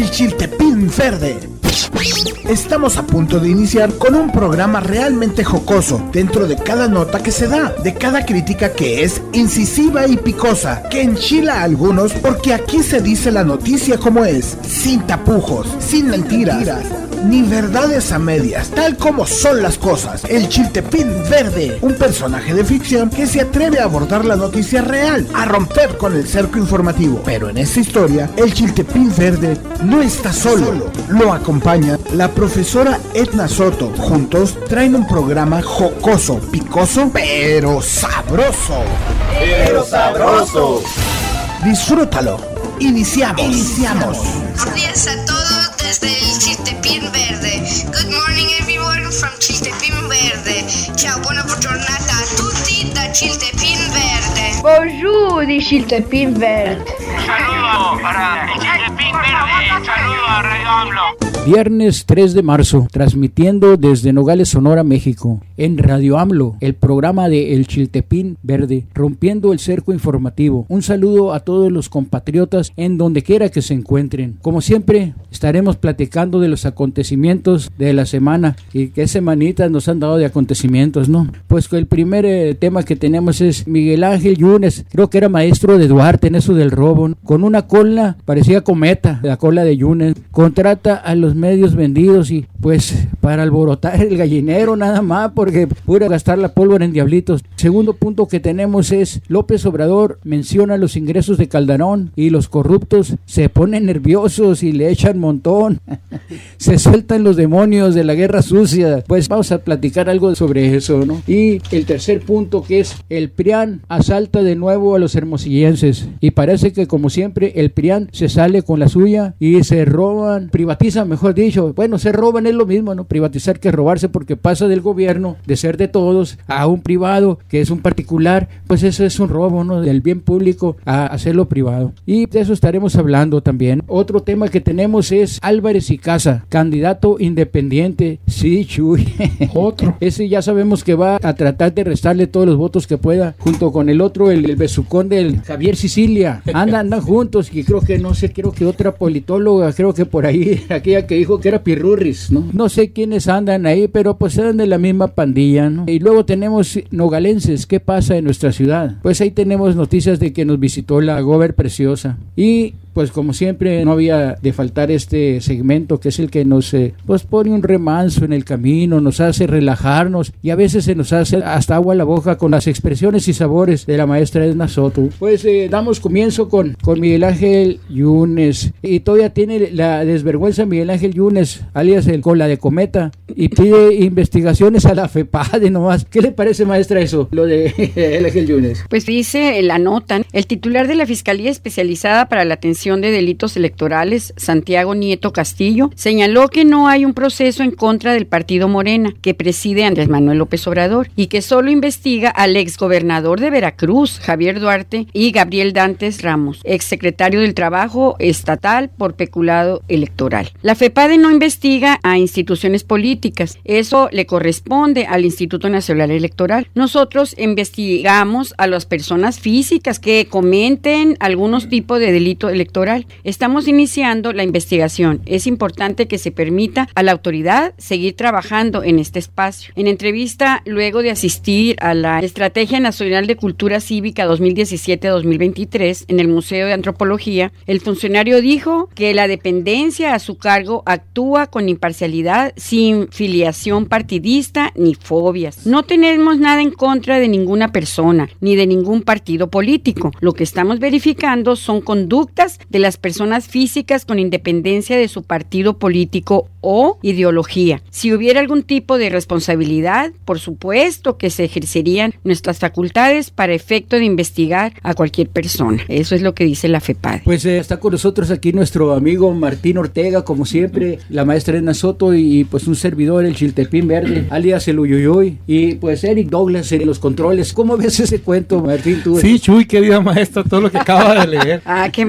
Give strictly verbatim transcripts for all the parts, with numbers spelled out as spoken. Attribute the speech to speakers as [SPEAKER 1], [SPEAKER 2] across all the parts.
[SPEAKER 1] El Chiltepín Verde. Estamos a punto de iniciar con un programa realmente jocoso dentro de cada nota que se da, de cada crítica que es incisiva y picosa, que enchila a algunos porque aquí se dice la noticia como es, sin tapujos, sin mentiras, ni verdades a medias, tal como son las cosas. El Chiltepín Verde, un personaje de ficción que se atreve a abordar la noticia real, a romper con el cerco informativo. Pero en esta historia, el Chiltepín Verde no está solo, lo acompaña la profesora Edna Soto. Juntos traen un programa jocoso, picoso, pero sabroso.
[SPEAKER 2] Pero sabroso.
[SPEAKER 1] Disfrútalo. Iniciamos. Iniciamos.
[SPEAKER 3] Buenos días a todos desde el Chiltepín Verde. Good morning everyone from Chiltepín Verde. Ciao, buona giornata a tutti da Chiltepín Verde.
[SPEAKER 4] Bonjour di Chiltepín Verde.
[SPEAKER 5] Saludos para el Chiltepín Verde. Saludos a Radio AMLO.
[SPEAKER 6] Viernes tres de marzo, transmitiendo desde Nogales, Sonora, México, en Radio AMLO, el programa de El Chiltepín Verde, rompiendo el cerco informativo. Un saludo a todos los compatriotas en donde quiera que se encuentren. Como siempre, estaremos platicando de los acontecimientos de la semana. Y qué semanitas nos han dado de acontecimientos, ¿no? Pues el primer eh, tema que tenemos es Miguel Ángel Yunes, creo que era maestro de Duarte en eso del robo, ¿no? Con una cola, parecía cometa, la cola de Yunes, contrata a los medios vendidos y pues para alborotar el gallinero nada más, porque pura gastar la pólvora en diablitos. Segundo punto que tenemos es López Obrador menciona los ingresos de Calderón y los corruptos se ponen nerviosos y le echan montón. Se sueltan los demonios de la guerra sucia. Pues vamos a platicar algo sobre eso, ¿no? Y el tercer punto que es el PRIAN asalta de nuevo a los hermosillenses y parece que como siempre el PRIAN se sale con la suya y se roban, privatizan mejor dicho, bueno, se roban es lo mismo, ¿no? Privatizar que robarse, porque pasa del gobierno de ser de todos a un privado que es un particular, pues eso es un robo, ¿no? Del bien público a hacerlo privado. Y de eso estaremos hablando también. Otro tema que tenemos es Álvarez y Casa, candidato independiente. Sí, Chuy. Otro. Ese ya sabemos que va a tratar de restarle todos los votos que pueda, junto con el otro, el, el besucón del Javier Sicilia. Andan, andan juntos y creo que, no sé, creo que otra politóloga, creo que por ahí, aquella que dijo que era Pirurris, ¿no? No sé quiénes andan ahí, pero pues eran de la misma pandilla, ¿no? Y luego tenemos nogalenses, ¿qué pasa en nuestra ciudad? Pues ahí tenemos noticias de que nos visitó la Gober Preciosa. Y pues como siempre no había de faltar este segmento que es el que nos eh, pues pone un remanso en el camino, nos hace relajarnos y a veces se nos hace hasta agua a la boca con las expresiones y sabores de la maestra Edna Soto. Pues eh, damos comienzo con, con Miguel Ángel Yunes, y todavía tiene la desvergüenza Miguel Ángel Yunes, alias el cola de cometa, y pide investigaciones a la FEPADE nomás. ¿Qué le parece, maestra, eso, lo de Miguel Ángel Yunes?
[SPEAKER 7] Pues dice, la notan, el titular de la Fiscalía Especializada para la Atención de Delitos Electorales, Santiago Nieto Castillo, señaló que no hay un proceso en contra del partido Morena, que preside Andrés Manuel López Obrador, y que solo investiga al exgobernador de Veracruz, Javier Duarte, y Gabriel Dantes Ramos, exsecretario del Trabajo Estatal por peculado electoral. La FEPADE no investiga a instituciones políticas, eso le corresponde al Instituto Nacional Electoral. Nosotros investigamos a las personas físicas que cometen algunos tipos de delito electoral. Estamos iniciando la investigación. Es importante que se permita a la autoridad seguir trabajando en este espacio. En entrevista, luego de asistir a la Estrategia Nacional de Cultura Cívica dos mil diecisiete a dos mil veintitrés en el Museo de Antropología, el funcionario dijo que la dependencia a su cargo actúa con imparcialidad, sin filiación partidista ni fobias. No tenemos nada en contra de ninguna persona, ni de ningún partido político. Lo que estamos verificando son conductas de las personas físicas con independencia de su partido político o ideología. Si hubiera algún tipo de responsabilidad, por supuesto que se ejercerían nuestras facultades para efecto de investigar a cualquier persona. Eso es lo que dice la FEPADE.
[SPEAKER 6] Pues eh, está con nosotros aquí nuestro amigo Martín Ortega, como siempre, la maestra Edna Soto y pues un servidor, el Chiltepín Verde, alias el Uyuyuy, y pues Eric Douglas en los controles. ¿Cómo ves ese cuento, Martín? Tú?
[SPEAKER 8] Sí, Chuy, querida maestra, todo lo que acaba de leer.
[SPEAKER 7] Ah, qué malo, Martín.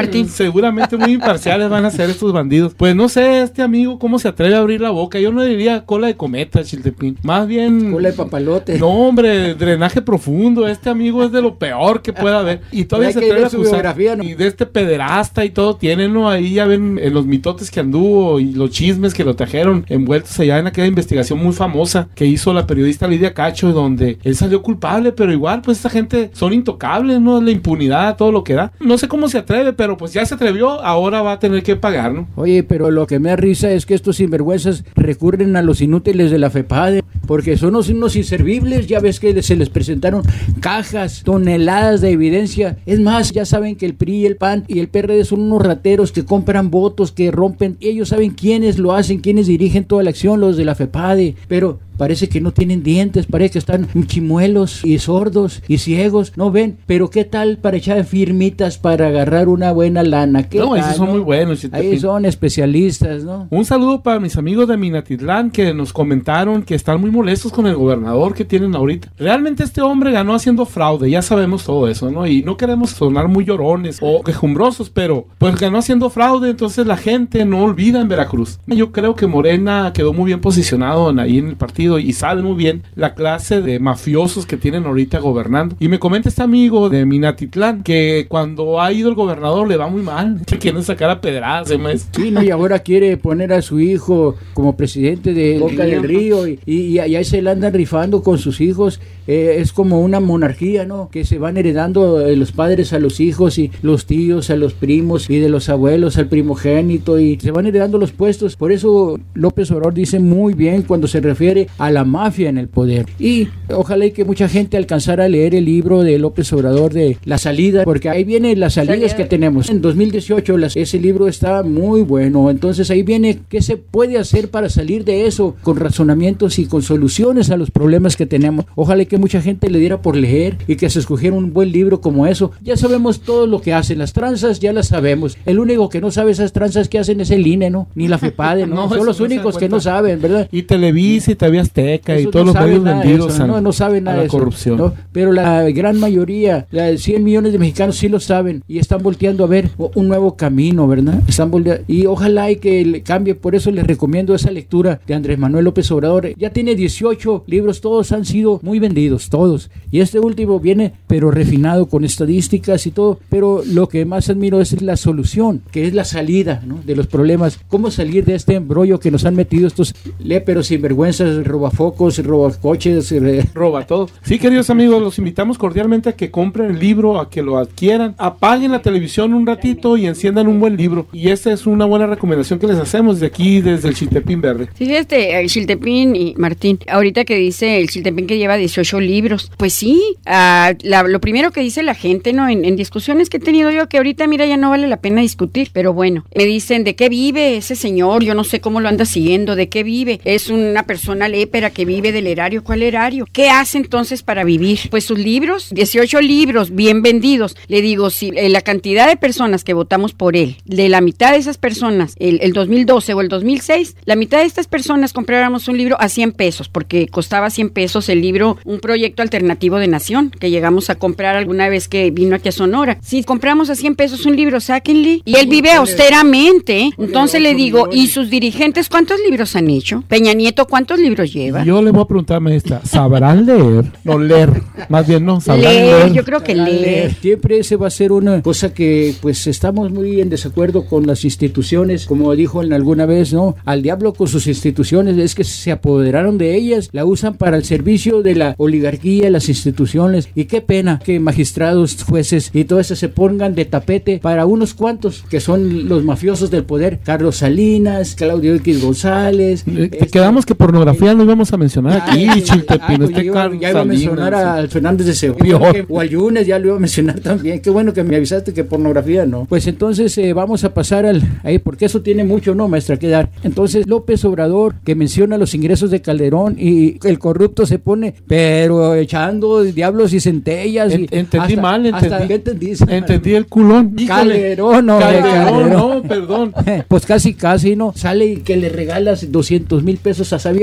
[SPEAKER 7] Martín.
[SPEAKER 8] Seguramente muy imparciales van a ser estos bandidos. Pues no sé, este amigo, cómo se atreve a abrir la boca. Yo no diría cola de cometa, Chiltepín. Más bien...
[SPEAKER 6] Cola de papalote.
[SPEAKER 8] No, hombre, drenaje profundo. Este amigo es de lo peor que pueda haber. Y todavía se atreve a acusar. ¿No? Y de este pederasta y todo tienen, ¿no? Ahí ya ven en los mitotes que anduvo y los chismes que lo trajeron envueltos allá en aquella investigación muy famosa que hizo la periodista Lidia Cacho, donde él salió culpable, pero igual, pues esta gente son intocables, ¿no? La impunidad, todo lo que da. No sé cómo se atreve, pero pues ya se atrevió, ahora va a tener que pagar, ¿no?
[SPEAKER 6] Oye, pero lo que me da risa es que estos sinvergüenzas recurren a los inútiles de la FEPADE, porque son unos, unos inservibles. Ya ves que se les presentaron cajas, toneladas de evidencia. Es más, ya saben que el P R I, el P A N y el P R D son unos rateros que compran votos, que rompen. Ellos saben quiénes lo hacen, quiénes dirigen toda la acción, los de la FEPADE, pero parece que no tienen dientes, parece que están chimuelos y sordos y ciegos, no ven, pero qué tal para echar firmitas para agarrar una buena lana. ¿Qué
[SPEAKER 8] no,
[SPEAKER 6] tal,
[SPEAKER 8] esos son
[SPEAKER 6] no?
[SPEAKER 8] muy buenos.
[SPEAKER 6] Ahí son especialistas, ¿no?
[SPEAKER 8] Un saludo para mis amigos de Minatitlán que nos comentaron que están muy molestos con el gobernador que tienen ahorita. Realmente este hombre ganó haciendo fraude, ya sabemos todo eso, ¿no? Y no queremos sonar muy llorones o quejumbrosos, pero pues ganó haciendo fraude, entonces la gente no olvida en Veracruz. Yo creo que Morena quedó muy bien posicionado en, ahí en el partido y sabe muy bien la clase de mafiosos que tienen ahorita gobernando. Y me comenta este amigo de Minatitlán que cuando ha ido el gobernador le va muy mal, que quieren sacar a pedradas, ¿eh, maestro?
[SPEAKER 6] Sí, no, y ahora quiere poner a su hijo como presidente de Boca del Río y, y, y ahí se la andan rifando con sus hijos. Eh, es como una monarquía, ¿no? Que se van heredando eh, los padres a los hijos y los tíos a los primos y de los abuelos al primogénito y se van heredando los puestos. Por eso López Obrador dice muy bien cuando se refiere a la mafia en el poder. Y ojalá y que mucha gente alcanzara a leer el libro de López Obrador de La Salida, porque ahí vienen las salidas que tenemos. En dos mil dieciocho las, ese libro está muy bueno. Entonces ahí viene qué se puede hacer para salir de eso con razonamientos y con soluciones a los problemas que tenemos. Ojalá y que mucha gente le diera por leer y que se escogiera un buen libro como eso. Ya sabemos todo lo que hacen. Las tranzas ya las sabemos. El único que no sabe esas tranzas que hacen es el I N E, ¿no? Ni la FEPADE, ¿no? no Son los no únicos que no saben, ¿verdad?
[SPEAKER 8] Y Televisa y T V Azteca
[SPEAKER 6] eso
[SPEAKER 8] y todos
[SPEAKER 6] no
[SPEAKER 8] los medios vendidos
[SPEAKER 6] eso,
[SPEAKER 8] a,
[SPEAKER 6] no, no saben nada
[SPEAKER 8] a la
[SPEAKER 6] de eso,
[SPEAKER 8] corrupción.
[SPEAKER 6] ¿no? Pero la gran mayoría, la cien millones de mexicanos sí lo saben y están volteando a ver un nuevo camino, ¿verdad? Están volteando, y ojalá y que le cambie. Por eso les recomiendo esa lectura de Andrés Manuel López Obrador. Ya tiene dieciocho libros, todos han sido muy vendidos, todos. Y este último viene, pero refinado con estadísticas y todo. Pero lo que más admiro es la solución, que es la salida, ¿no? De los problemas. Cómo salir de este embrollo que nos han metido estos léperos, sinvergüenzas, robafocos, robacoches,
[SPEAKER 8] roba todo. Sí, queridos amigos, los invitamos cordialmente a que compren el libro, a que lo adquieran, apaguen la televisión un ratito y enciendan un buen libro. Y esta es una buena recomendación que les hacemos de aquí, desde el Chiltepín Verde.
[SPEAKER 7] Sí, este, el Chiltepín y Martín, ahorita que dice el Chiltepín que lleva dieciocho libros, pues sí, uh, la, lo primero que dice la gente, ¿no? En, en discusiones que he tenido yo, que ahorita, mira, ya no vale la pena discutir, pero bueno, me dicen, ¿de qué vive ese señor? Yo no sé cómo lo anda siguiendo, ¿de qué vive? Es una persona lépera que vive del erario. ¿Cuál erario? ¿Qué hace entonces para vivir? Pues sus libros, dieciocho libros bien vendidos. Le digo, si eh, la cantidad de personas que votamos por él, de la mitad de esas personas, el, el dos mil doce o el dos mil seis, la mitad de estas personas compráramos un libro a cien pesos, porque costaba cien pesos el libro, un proyecto alternativo de Nación, que llegamos a comprar alguna vez que vino aquí a Sonora. Si compramos a cien pesos un libro, sáquenle. Y él vive austeramente, entonces le digo, ¿y sus dirigentes cuántos libros han hecho? Peña Nieto, ¿cuántos libros lleva?
[SPEAKER 8] Yo le voy a preguntar, maestra, ¿sabrán leer? No, leer, más bien no, sabrán leer.
[SPEAKER 7] leer. Yo creo que leer. leer.
[SPEAKER 6] Siempre ese va a ser una cosa que, pues, estamos muy en desacuerdo con las instituciones, como dijo en alguna vez, ¿no? Al diablo con sus instituciones, es que se apoderaron de ellas, la usan para el servicio de la oligarquía, las instituciones, y qué pena que magistrados, jueces y todo eso se pongan de tapete para unos cuantos que son los mafiosos del poder, Carlos Salinas, Claudio X González.
[SPEAKER 8] Eh, este, quedamos que pornografía no íbamos a mencionar aquí,
[SPEAKER 6] ay,
[SPEAKER 8] Chiltepín,
[SPEAKER 6] ay, pues
[SPEAKER 8] este
[SPEAKER 6] ya,
[SPEAKER 8] Carlos
[SPEAKER 6] ya iba a mencionar
[SPEAKER 8] Salinas,
[SPEAKER 6] a Fernández de Segovia, o al Yunes, ya lo iba a mencionar también. Qué bueno que me avisaste que pornografía no. Pues entonces eh, vamos a pasar al ahí, porque eso tiene mucho, ¿no, maestra? Que dar. Entonces López Obrador, que menciona los ingresos de Calderón y el corrupto se pone, pero echando diablos y centellas.
[SPEAKER 8] En,
[SPEAKER 6] y
[SPEAKER 8] entendí
[SPEAKER 6] hasta,
[SPEAKER 8] mal, entendí.
[SPEAKER 6] Hasta, ¿qué entendí?
[SPEAKER 8] Entendí el culón.
[SPEAKER 6] Calderón, no,
[SPEAKER 8] Calderón,
[SPEAKER 6] Calderón,
[SPEAKER 8] no, perdón.
[SPEAKER 6] Pues casi, casi, ¿no? Sale y que le regalas doscientos mil pesos a sabe quién,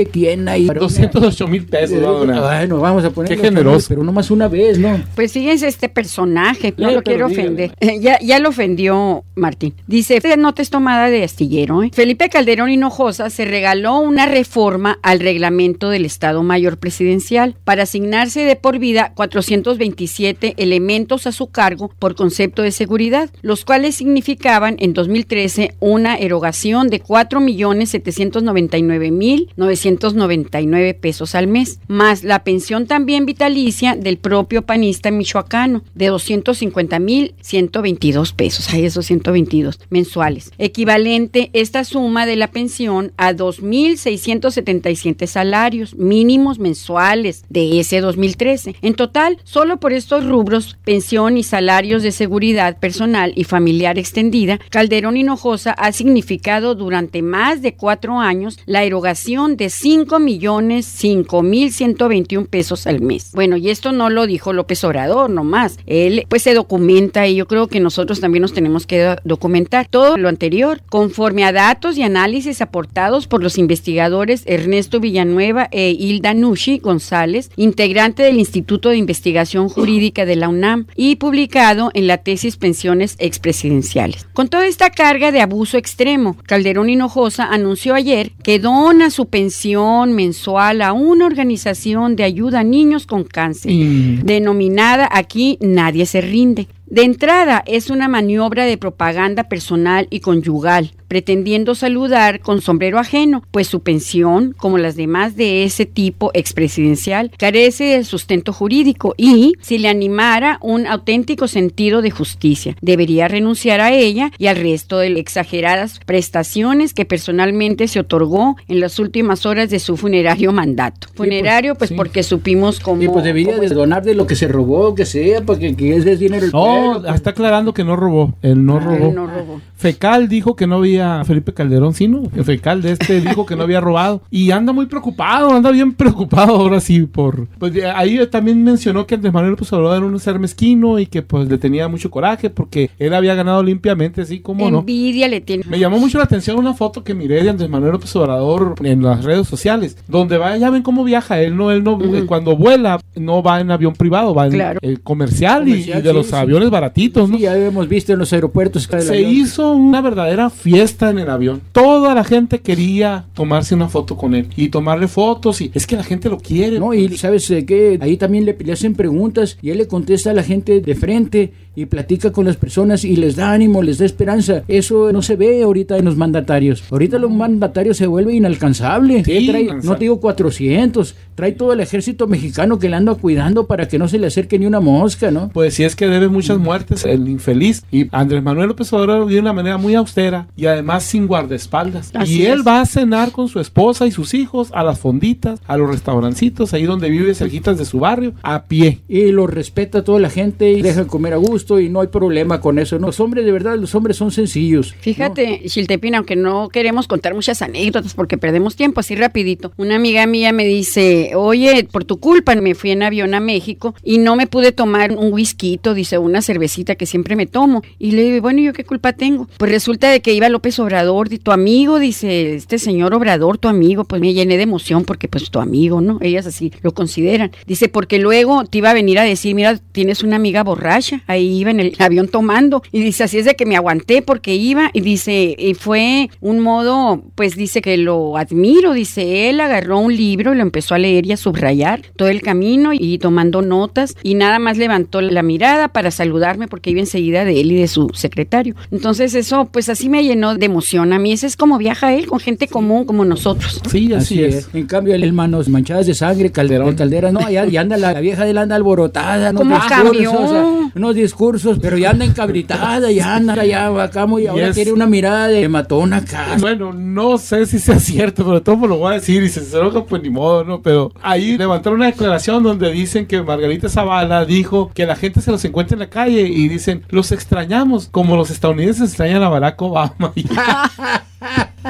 [SPEAKER 6] dona y...
[SPEAKER 8] doscientos ocho mil pesos va a donar.
[SPEAKER 6] Bueno, vamos a ponerlo.
[SPEAKER 8] Qué generoso.
[SPEAKER 6] Pero nomás una vez, ¿no?
[SPEAKER 7] Pues fíjense este personaje, no
[SPEAKER 6] Eh,
[SPEAKER 7] lo quiero
[SPEAKER 6] pero
[SPEAKER 7] ofender. ya, ya lo ofendió Martín. Dice, esta nota es tomada de astillero. ¿eh? Felipe Calderón Hinojosa se regaló una reforma al reglamento del Estado Mayor Presidencial para asignarse de por vida cuatrocientos veintisiete elementos a su cargo por concepto de seguridad, los cuales significaban en dos mil trece una erogación de cuatro millones setecientos noventa y nueve mil novecientos noventa y nueve pesos al mes, más la pensión también vitalicia del propio panista michoacano de doscientos cincuenta mil ciento veintidós pesos, hay esos ciento veintidós mensuales, equivalente esta suma de la pensión a dos mil seiscientos setenta y siete salarios mínimos mensuales de ese dos mil trece. En total, solo por estos rubros, pensión y salarios de seguridad personal y familiar extendida, Calderón Hinojosa ha significado durante más de cuatro años la erogación de cinco millones cinco mil ciento veintiún pesos al mes. Bueno, y esto no lo dijo López Obrador nomás, él pues se documenta y yo creo que nosotros también nos tenemos que documentar todo lo anterior, conforme a datos y análisis aportados por los investigadores Ernesto Villanueva e Hilda Nushi González, integrante del Instituto de Investigación Jurídica de la UNAM y publicado en la tesis Pensiones Expresidenciales. Con toda esta carga de abuso extremo, Calderón Hinojosa anunció ayer que dona su pensión mensual a una organización de ayuda a niños con cáncer, mm. denominada aquí Nadie se rinde. De entrada, es una maniobra de propaganda personal y conyugal, pretendiendo saludar con sombrero ajeno, pues su pensión, como las demás de ese tipo expresidencial, carece de sustento jurídico y, si le animara un auténtico sentido de justicia, debería renunciar a ella y al resto de exageradas prestaciones que personalmente se otorgó en las últimas horas de su funerario mandato. Sí, funerario, pues, pues sí. Porque supimos cómo...
[SPEAKER 6] Sí, pues debería de donar de lo que se robó, que sea, porque que ese es dinero...
[SPEAKER 8] No, No, está aclarando que no robó. Él no, ah, robó. Él no robó. Fecal dijo que no había, Felipe Calderón, sí, ¿no? El Fecal de este dijo que no había robado. Y anda muy preocupado, anda bien preocupado ahora sí por... Pues ahí también mencionó que Andrés Manuel López Obrador era un ser mezquino y que pues le tenía mucho coraje porque él había ganado limpiamente, así como no.
[SPEAKER 7] Envidia le tiene.
[SPEAKER 8] Me llamó mucho la atención una foto que miré de Andrés Manuel López Obrador en las redes sociales, donde va, ya ven cómo viaja. Él no, él no, uh-huh. eh, cuando vuela, no va en avión privado, va en claro. eh, comercial, comercial y, y de sí, los sí. aviones baratitos, ¿no?
[SPEAKER 6] Sí, ya hemos visto en los aeropuertos.
[SPEAKER 8] Se avión. hizo una verdadera fiesta en el avión. Toda la gente quería tomarse una foto con él y tomarle fotos y es que la gente lo quiere.
[SPEAKER 6] No, y sabes eh, que ahí también le, le hacen preguntas y él le contesta a la gente de frente y platica con las personas y les da ánimo, les da esperanza. Eso no se ve ahorita en los mandatarios. Ahorita los mandatarios se vuelven inalcanzables. Sí, trae, no te digo cuatrocientos, trae todo el ejército mexicano que le anda cuidando para que no se le acerque ni una mosca, ¿no?
[SPEAKER 8] Pues sí, es que debe muchas muertes el infeliz. Y Andrés Manuel López Obrador vive de una manera muy austera y además sin guardaespaldas. Así y él es. va a cenar con su esposa y sus hijos a las fonditas, a los restaurancitos, ahí donde vive cerquitas de su barrio, a pie.
[SPEAKER 6] Y lo respeta a toda la gente y dejan comer a gusto y no hay problema con eso. No, los hombres, de verdad, los hombres son sencillos.
[SPEAKER 7] Fíjate, ¿no? Xiltepín, aunque no queremos contar muchas anécdotas porque perdemos tiempo, así rapidito. Una amiga mía me dice, oye, por tu culpa me fui en avión a México y no me pude tomar un whisky, dice, una cervecita que siempre me tomo. Y le digo, bueno, ¿yo qué culpa tengo? Pues resulta de que iba López Obrador, y tu amigo, dice, este señor Obrador, tu amigo, pues me llené de emoción porque pues tu amigo, ¿no? Ellas así lo consideran. Dice, porque luego te iba a venir a decir, mira, tienes una amiga borracha, ahí iba en el avión tomando, y dice, así es de que me aguanté porque iba, y dice, y fue un modo, pues dice que lo admiro, dice, él agarró un libro y lo empezó a leer y a subrayar todo el camino y tomando notas, y nada más levantó la mirada para saludarme porque iba enseguida de él y de su secretario. Entonces eso, pues así me llenó de emoción. A mí ese es como viaja él, con gente común como nosotros.
[SPEAKER 6] Sí, así, así es. es. En cambio, el manos manchadas de sangre, Calderón, Caldera, no, ya, ya anda la, la vieja de él anda alborotada, no
[SPEAKER 7] ¿Cómo cambió?
[SPEAKER 6] O sea, unos discursos, pero ya anda encabritada, ya anda ya acá muy, ahora es... tiene una mirada de matona acá.
[SPEAKER 8] Bueno, no sé si sea cierto, pero todo me lo voy a decir y si se enoja, pues ni modo, ¿no? Pero ahí levantaron una declaración donde dicen que Margarita Zavala dijo que la gente se los encuentra en la calle y dicen, los extrañamos como los estadounidenses extrañan a Barack Obama.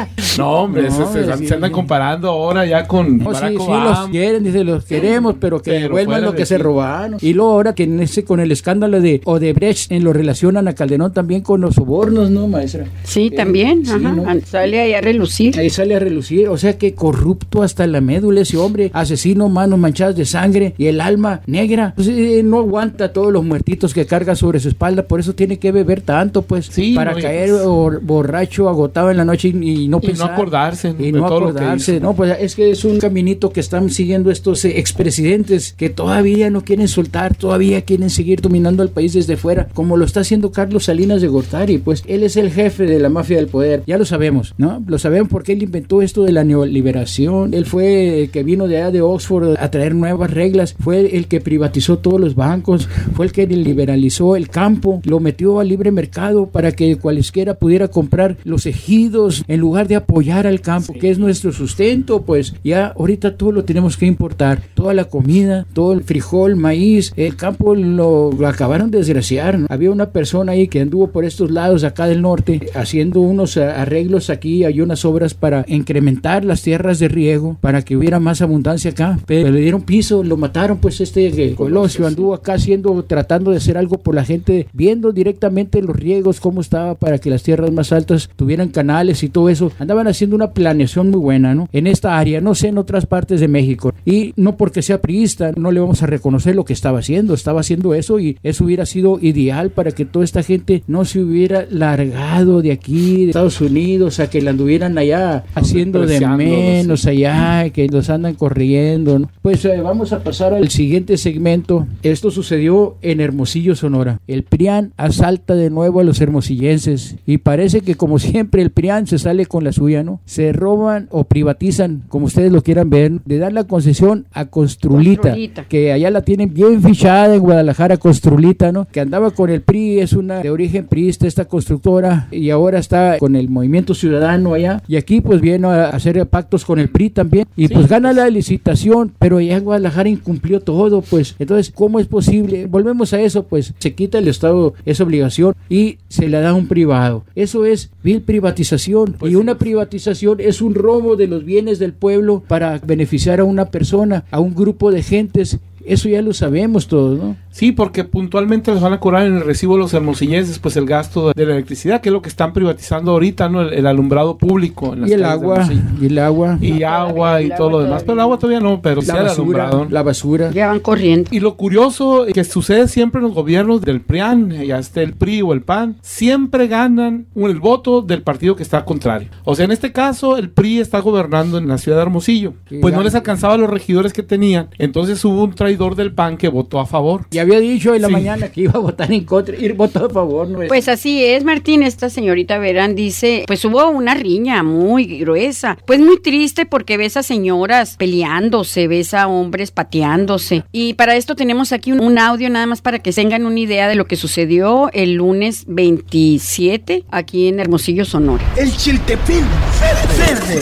[SPEAKER 8] No, hombre,
[SPEAKER 6] No,
[SPEAKER 8] se, se,
[SPEAKER 6] sí,
[SPEAKER 8] se andan
[SPEAKER 6] sí.
[SPEAKER 8] comparando ahora ya con
[SPEAKER 6] No,
[SPEAKER 8] Barack
[SPEAKER 6] sí, sí,
[SPEAKER 8] Obama.
[SPEAKER 6] los quieren, dice, los queremos, pero que
[SPEAKER 8] Pero
[SPEAKER 6] devuelvan
[SPEAKER 8] fuera
[SPEAKER 6] lo
[SPEAKER 8] de
[SPEAKER 6] que se
[SPEAKER 8] aquí.
[SPEAKER 6] robaron. Y luego ahora que en ese, con el escándalo de Odebrecht, en lo relacionan a Calderón también con los sobornos, ¿no, maestra?
[SPEAKER 7] Sí,
[SPEAKER 6] Eh,
[SPEAKER 7] también.
[SPEAKER 6] sí,
[SPEAKER 7] ajá.
[SPEAKER 6] ¿no?
[SPEAKER 7] Sale ahí a relucir.
[SPEAKER 6] Ahí sale a relucir, o sea que corrupto hasta la médula ese hombre, asesino, manos manchadas de sangre y el alma negra, pues eh, no aguanta todos los muertitos que carga sobre su espalda, por eso tiene que beber tanto, pues,
[SPEAKER 8] Sí,
[SPEAKER 6] para
[SPEAKER 8] no, y
[SPEAKER 6] caer
[SPEAKER 8] pues-
[SPEAKER 6] bor- borracho, agotado en la noche y, y no
[SPEAKER 8] Y
[SPEAKER 6] pensar.
[SPEAKER 8] no acordarse
[SPEAKER 6] Y
[SPEAKER 8] de
[SPEAKER 6] no
[SPEAKER 8] todo lo que
[SPEAKER 6] acordarse,
[SPEAKER 8] hizo.
[SPEAKER 6] no, pues es que es un caminito que están siguiendo estos eh, expresidentes que todavía no quieren soltar, todavía quieren seguir dominando al país desde fuera, como lo está haciendo Carlos Salinas de Gortari, pues él es el jefe de la mafia del poder, ya lo sabemos, ¿no? Lo sabemos porque él inventó esto de la neoliberación, él fue el que vino de allá de Oxford a traer nuevas reglas, fue el que privatizó todos los bancos, fue el que liberalizó el campo, lo metió al libre mercado para que cualesquiera pudiera comprar los ejidos en lugar de apoyar al campo, que es nuestro sustento, pues ya ahorita todo lo tenemos que importar, toda la comida, todo el frijol, maíz, el campo lo, lo acabaron de desgraciar, ¿no? Había una persona ahí que anduvo por estos lados acá del norte haciendo unos a- arreglos aquí, hay unas obras para incrementar las tierras de riego, para que hubiera más abundancia acá, pero le dieron piso, lo mataron, pues este eh, Colosio anduvo acá haciendo, tratando de hacer algo por la gente, viendo directamente los riegos, cómo estaba para que las tierras más altas tuvieran canales y todo eso, andaban haciendo una planeación muy buena, ¿no? En esta área, no sé, en otras partes de México, y no porque sea priista, no le vamos a reconocer lo que estaba haciendo, estaba haciendo eso y eso hubiera sido ideal para que toda esta gente no se hubiera largado de aquí, de Estados Unidos, a que la anduvieran allá haciendo de
[SPEAKER 8] Despreciándolos.
[SPEAKER 6] menos allá, que los andan corriendo, ¿no? Pues eh, vamos a pasar al siguiente segmento. Esto sucedió en Hermosillo, Sonora. El PRIAN asalta de nuevo a los hermosillenses y parece que como siempre el PRIAN se sale con la suya, ¿no? Se roban o privatizan, como ustedes lo quieran ver, le dan la concesión a Construlita,
[SPEAKER 7] Construlita.
[SPEAKER 6] que allá la tienen bien fichada en Guadalajara, Construlita, ¿no? Que andaba con el P R I, es una de origen priista esta constructora y ahora está con el Movimiento Ciudadano allá y aquí pues viene a hacer pactos con el P R I también y
[SPEAKER 8] Sí,
[SPEAKER 6] pues gana la licitación, pero allá en Guadalajara incumplió todo, pues entonces ¿cómo es posible? Volvemos a eso, pues se quita el Estado esa obligación y se la da a un privado. Eso es vil privatización
[SPEAKER 8] Pues
[SPEAKER 6] y
[SPEAKER 8] sí.
[SPEAKER 6] una privatización es un robo de los bienes del pueblo para beneficiar a una persona, a un grupo de gentes. Eso ya lo sabemos todos, ¿no?
[SPEAKER 8] Sí, porque puntualmente les van a cobrar en el recibo los hermosillenses pues el gasto de la electricidad, que es lo que están privatizando ahorita, ¿no? El, el alumbrado público en las
[SPEAKER 6] Y el
[SPEAKER 8] calles de
[SPEAKER 6] agua,
[SPEAKER 8] Hermosillo.
[SPEAKER 6] y el agua,
[SPEAKER 8] Y agua y
[SPEAKER 7] El
[SPEAKER 8] todo
[SPEAKER 7] agua
[SPEAKER 8] lo demás.
[SPEAKER 7] todavía
[SPEAKER 8] Pero el agua todavía no, pero sí
[SPEAKER 6] la
[SPEAKER 8] el
[SPEAKER 6] basura,
[SPEAKER 8] alumbrado.
[SPEAKER 6] la basura.
[SPEAKER 7] Ya van corriendo.
[SPEAKER 8] Y lo curioso que sucede siempre en los gobiernos del PRIAN, ya esté el P R I o el P A N, siempre ganan el voto del partido que está contrario. O sea, en este caso, el P R I está gobernando en la ciudad de Hermosillo.
[SPEAKER 6] Sí,
[SPEAKER 8] Pues no
[SPEAKER 6] gana.
[SPEAKER 8] les alcanzaba a los regidores que tenían. Entonces hubo un traidor del P A N que votó a favor.
[SPEAKER 6] Y había dicho en la
[SPEAKER 8] Sí.
[SPEAKER 6] mañana que iba a votar en contra, ir votó a favor, ¿no?
[SPEAKER 7] Pues así es, Martín, esta señorita Verán dice, pues hubo una riña muy gruesa, pues muy triste porque ves a señoras peleándose, ves a hombres pateándose. Y para esto tenemos aquí un, un audio nada más para que tengan una idea de lo que sucedió el lunes veintisiete aquí en Hermosillo, Sonora.
[SPEAKER 1] El Chiltepín verde.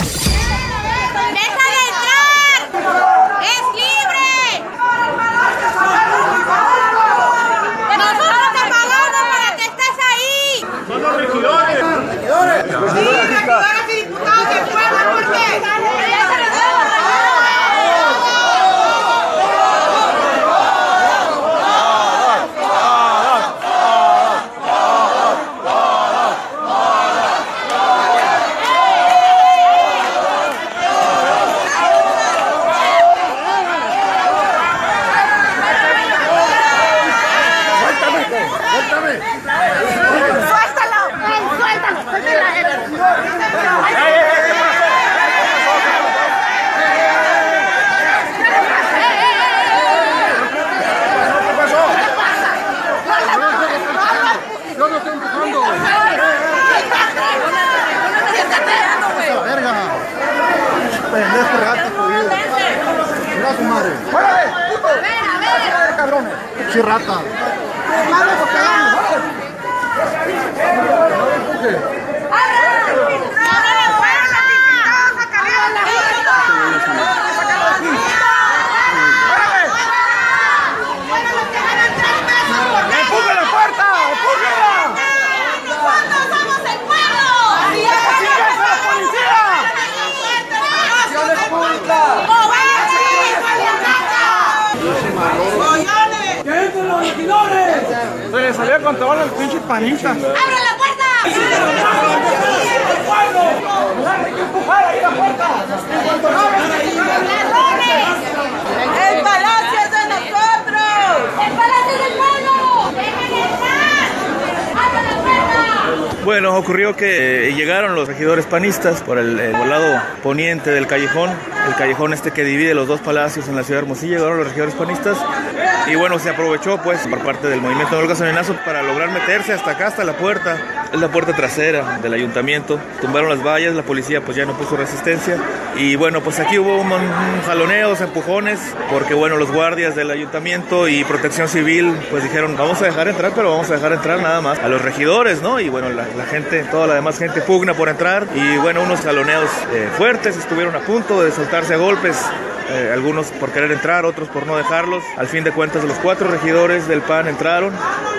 [SPEAKER 3] ¡Deja de entrar! ¡Es libre! ¡Nosotros te pagamos para que estés ahí! ¡Son los regidores! ¿Regidores? Sí, regidores y diputados de fuerza, ¿por qué? ¡Suéltalo! ¡Suéltalo! ¡Empuje la puerta! ¡Empújela! ¡Nosotros somos el pueblo! ¡Así es!
[SPEAKER 9] regidores! Se le salió con todos los pinches panistas.
[SPEAKER 3] ¡Abra la puerta!
[SPEAKER 9] ¡Hay que empujar ahí la puerta!
[SPEAKER 3] ¡El palacio es de nosotros! ¡El palacio es del pueblo! ¡Dejen entrar! ¡Abra la puerta!
[SPEAKER 10] Bueno, ocurrió que llegaron los regidores panistas por el, el lado poniente del callejón, el callejón este que divide los dos palacios en la ciudad de Hermosillo. Llegaron los regidores panistas y bueno, se aprovechó pues por parte del movimiento de Olga Gasolinazo para lograr meterse hasta acá, hasta la puerta, es la puerta trasera del ayuntamiento. Tumbaron las vallas, la policía pues ya no puso resistencia y bueno, pues aquí hubo un, un jaloneos, empujones, porque bueno, los guardias del ayuntamiento y protección civil pues dijeron, vamos a dejar entrar, pero vamos a dejar entrar nada más a los regidores, ¿no? Y bueno, la, la gente, toda la demás gente pugna por entrar y bueno, unos jaloneos eh, fuertes, estuvieron a punto de soltarse a golpes. Eh, algunos por querer entrar, otros por no dejarlos. Al fin de cuentas, los cuatro regidores del P A N entraron.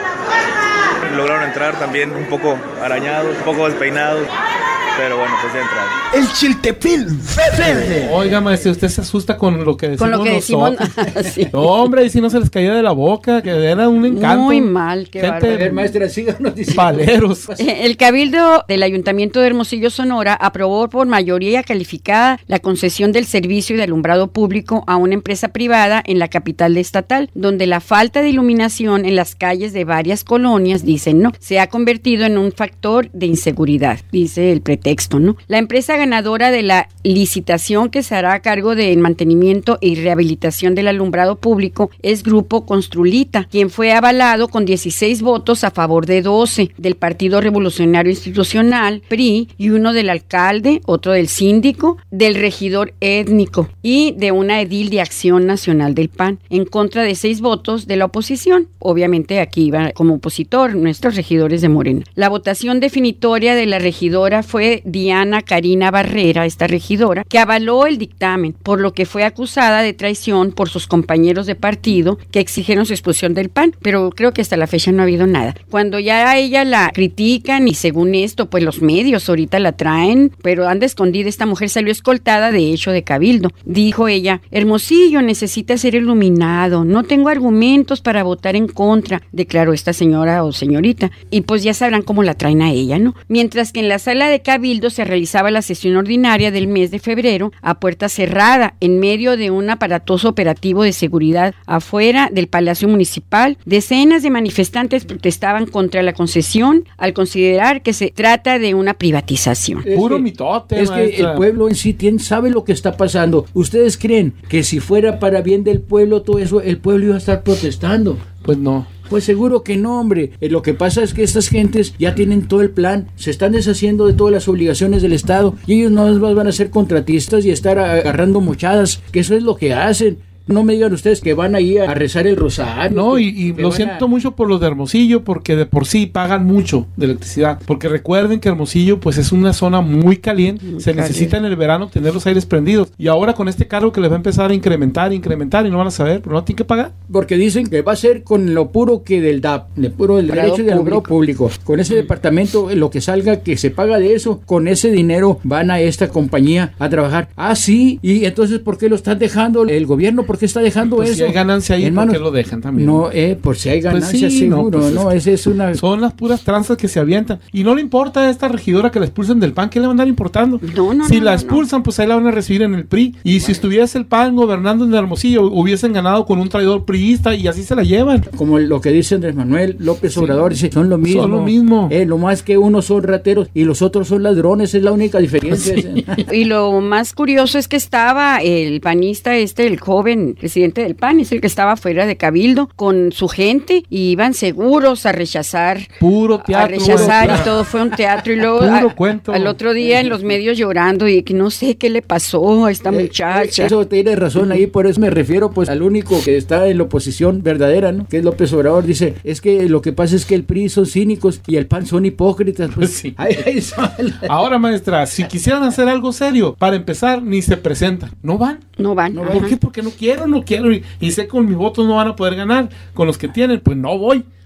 [SPEAKER 10] Lograron entrar también un poco arañados, un poco despeinados. Pero bueno, pues ya entraron.
[SPEAKER 1] El Chiltepín Verde.
[SPEAKER 8] Oiga, maestro, usted se asusta con lo que decimos
[SPEAKER 7] Con lo que decimos.
[SPEAKER 8] sí. No, hombre, y si no se les caía de la boca, que era un encanto.
[SPEAKER 7] Muy mal, qué
[SPEAKER 8] Gente,
[SPEAKER 6] A ver, maestra, síganos diciendo.
[SPEAKER 8] Paleros.
[SPEAKER 7] El Cabildo del Ayuntamiento de Hermosillo, Sonora, aprobó por mayoría calificada la concesión del servicio de alumbrado público a una empresa privada en la capital estatal, donde la falta de iluminación en las calles de varias colonias, dicen, no, se ha convertido en un factor de inseguridad, dice el pretexto. Texto, ¿no? La empresa ganadora de la licitación que se hará a cargo del mantenimiento y rehabilitación del alumbrado público es Grupo Construlita, quien fue avalado con dieciséis votos a favor de doce del Partido Revolucionario Institucional, P R I, y uno del alcalde, otro del síndico, del regidor étnico y de una edil de Acción Nacional del P A N, en contra de seis votos de la oposición. Obviamente aquí iba como opositor nuestros regidores de Morena. La votación definitoria de la regidora fue Diana Karina Barrera, esta regidora, que avaló el dictamen, por lo que fue acusada de traición por sus compañeros de partido que exigieron su expulsión del P A N, pero creo que hasta la fecha no ha habido nada. Cuando ya a ella la critican y según esto, pues los medios ahorita la traen, pero anda escondida, esta mujer salió escoltada de hecho de Cabildo. Dijo ella, Hermosillo necesita ser iluminado, no tengo argumentos para votar en contra, declaró esta señora o señorita, y pues ya sabrán cómo la traen a ella, ¿no? Mientras que en la sala de Cabildo se realizaba la sesión ordinaria del mes de febrero a puerta cerrada, en medio de un aparatoso operativo de seguridad afuera del Palacio Municipal. Decenas de manifestantes protestaban contra la concesión al considerar que se trata de una privatización.
[SPEAKER 8] Es Puro que, mitote,
[SPEAKER 6] Es maestra. Que el pueblo en sí tiene, sabe lo que está pasando. ¿Ustedes creen que si fuera para bien del pueblo todo eso, el pueblo iba a estar protestando?
[SPEAKER 8] Pues no.
[SPEAKER 6] Pues seguro que no, hombre. Eh, lo que pasa es que estas gentes ya tienen todo el plan, se están deshaciendo de todas las obligaciones del Estado y ellos no más van a ser contratistas y estar agarrando mochadas, que eso es lo que hacen. No me digan ustedes que van ahí a rezar el rosario.
[SPEAKER 8] No,
[SPEAKER 6] que,
[SPEAKER 8] y, y
[SPEAKER 6] que
[SPEAKER 8] lo siento
[SPEAKER 6] a...
[SPEAKER 8] mucho por los de Hermosillo, porque de por sí pagan mucho de electricidad. Porque recuerden que Hermosillo pues es una zona muy caliente. Muy se caliente. Necesita en el verano tener los aires prendidos. Y ahora con este cargo que les va a empezar a incrementar, incrementar, y no van a saber, pero no tienen que pagar.
[SPEAKER 6] Porque dicen que va a ser con lo puro que del D A P, de puro del derecho de alumbrado público. Con ese mm. departamento, lo que salga que se paga de eso, con ese dinero van a esta compañía a trabajar. Ah, sí, y entonces ¿por qué lo están dejando el gobierno? ¿Por qué está dejando pues eso?
[SPEAKER 8] Si hay ganancia ahí, hermano, ¿por qué lo dejan también?
[SPEAKER 6] No, eh, por si hay ganancia,
[SPEAKER 8] pues sí,
[SPEAKER 6] seguro,
[SPEAKER 8] no, pues
[SPEAKER 6] no, esa es una...
[SPEAKER 8] Son las puras tranzas que se avientan. Y no le importa a esta regidora que la expulsen del P A N, ¿qué le van a andar importando?
[SPEAKER 7] No, no,
[SPEAKER 8] si
[SPEAKER 7] no,
[SPEAKER 8] la
[SPEAKER 7] no,
[SPEAKER 8] expulsan,
[SPEAKER 7] no.
[SPEAKER 8] pues ahí la van a recibir en el P R I. Y bueno, si estuviese el P A N gobernando en Hermosillo, hubiesen ganado con un traidor priista y así se la llevan.
[SPEAKER 6] Como lo que dice Andrés Manuel López sí. Obrador, dice, son lo mismo.
[SPEAKER 8] Son lo mismo.
[SPEAKER 6] Eh, lo más que unos son rateros y los otros son ladrones, es la única diferencia.
[SPEAKER 7] Sí. Y lo más curioso es que estaba el panista este, el joven presidente del P A N, es el que estaba fuera de Cabildo con su gente y iban seguros a rechazar.
[SPEAKER 8] Puro teatro.
[SPEAKER 7] A rechazar
[SPEAKER 8] puro,
[SPEAKER 7] y todo fue un teatro y luego
[SPEAKER 8] puro
[SPEAKER 7] a,
[SPEAKER 8] cuento.
[SPEAKER 7] Al otro día en los medios llorando y que no sé qué le pasó a esta eh, muchacha.
[SPEAKER 6] Eso tiene razón ahí, por eso me refiero pues al único que está en la oposición verdadera, ¿no? Que es López Obrador, dice, es que lo que pasa es que el P R I son cínicos y el P A N son hipócritas. Pues,
[SPEAKER 8] sí.
[SPEAKER 6] ahí, ahí son.
[SPEAKER 8] Ahora, maestra, si quisieran hacer algo serio, para empezar, ni se presentan. No van.
[SPEAKER 7] No van.
[SPEAKER 8] No, ¿por qué? Porque no quiero, no quiero. Y, y sé que con mis votos no van a poder ganar. Con los que tienen, pues no voy.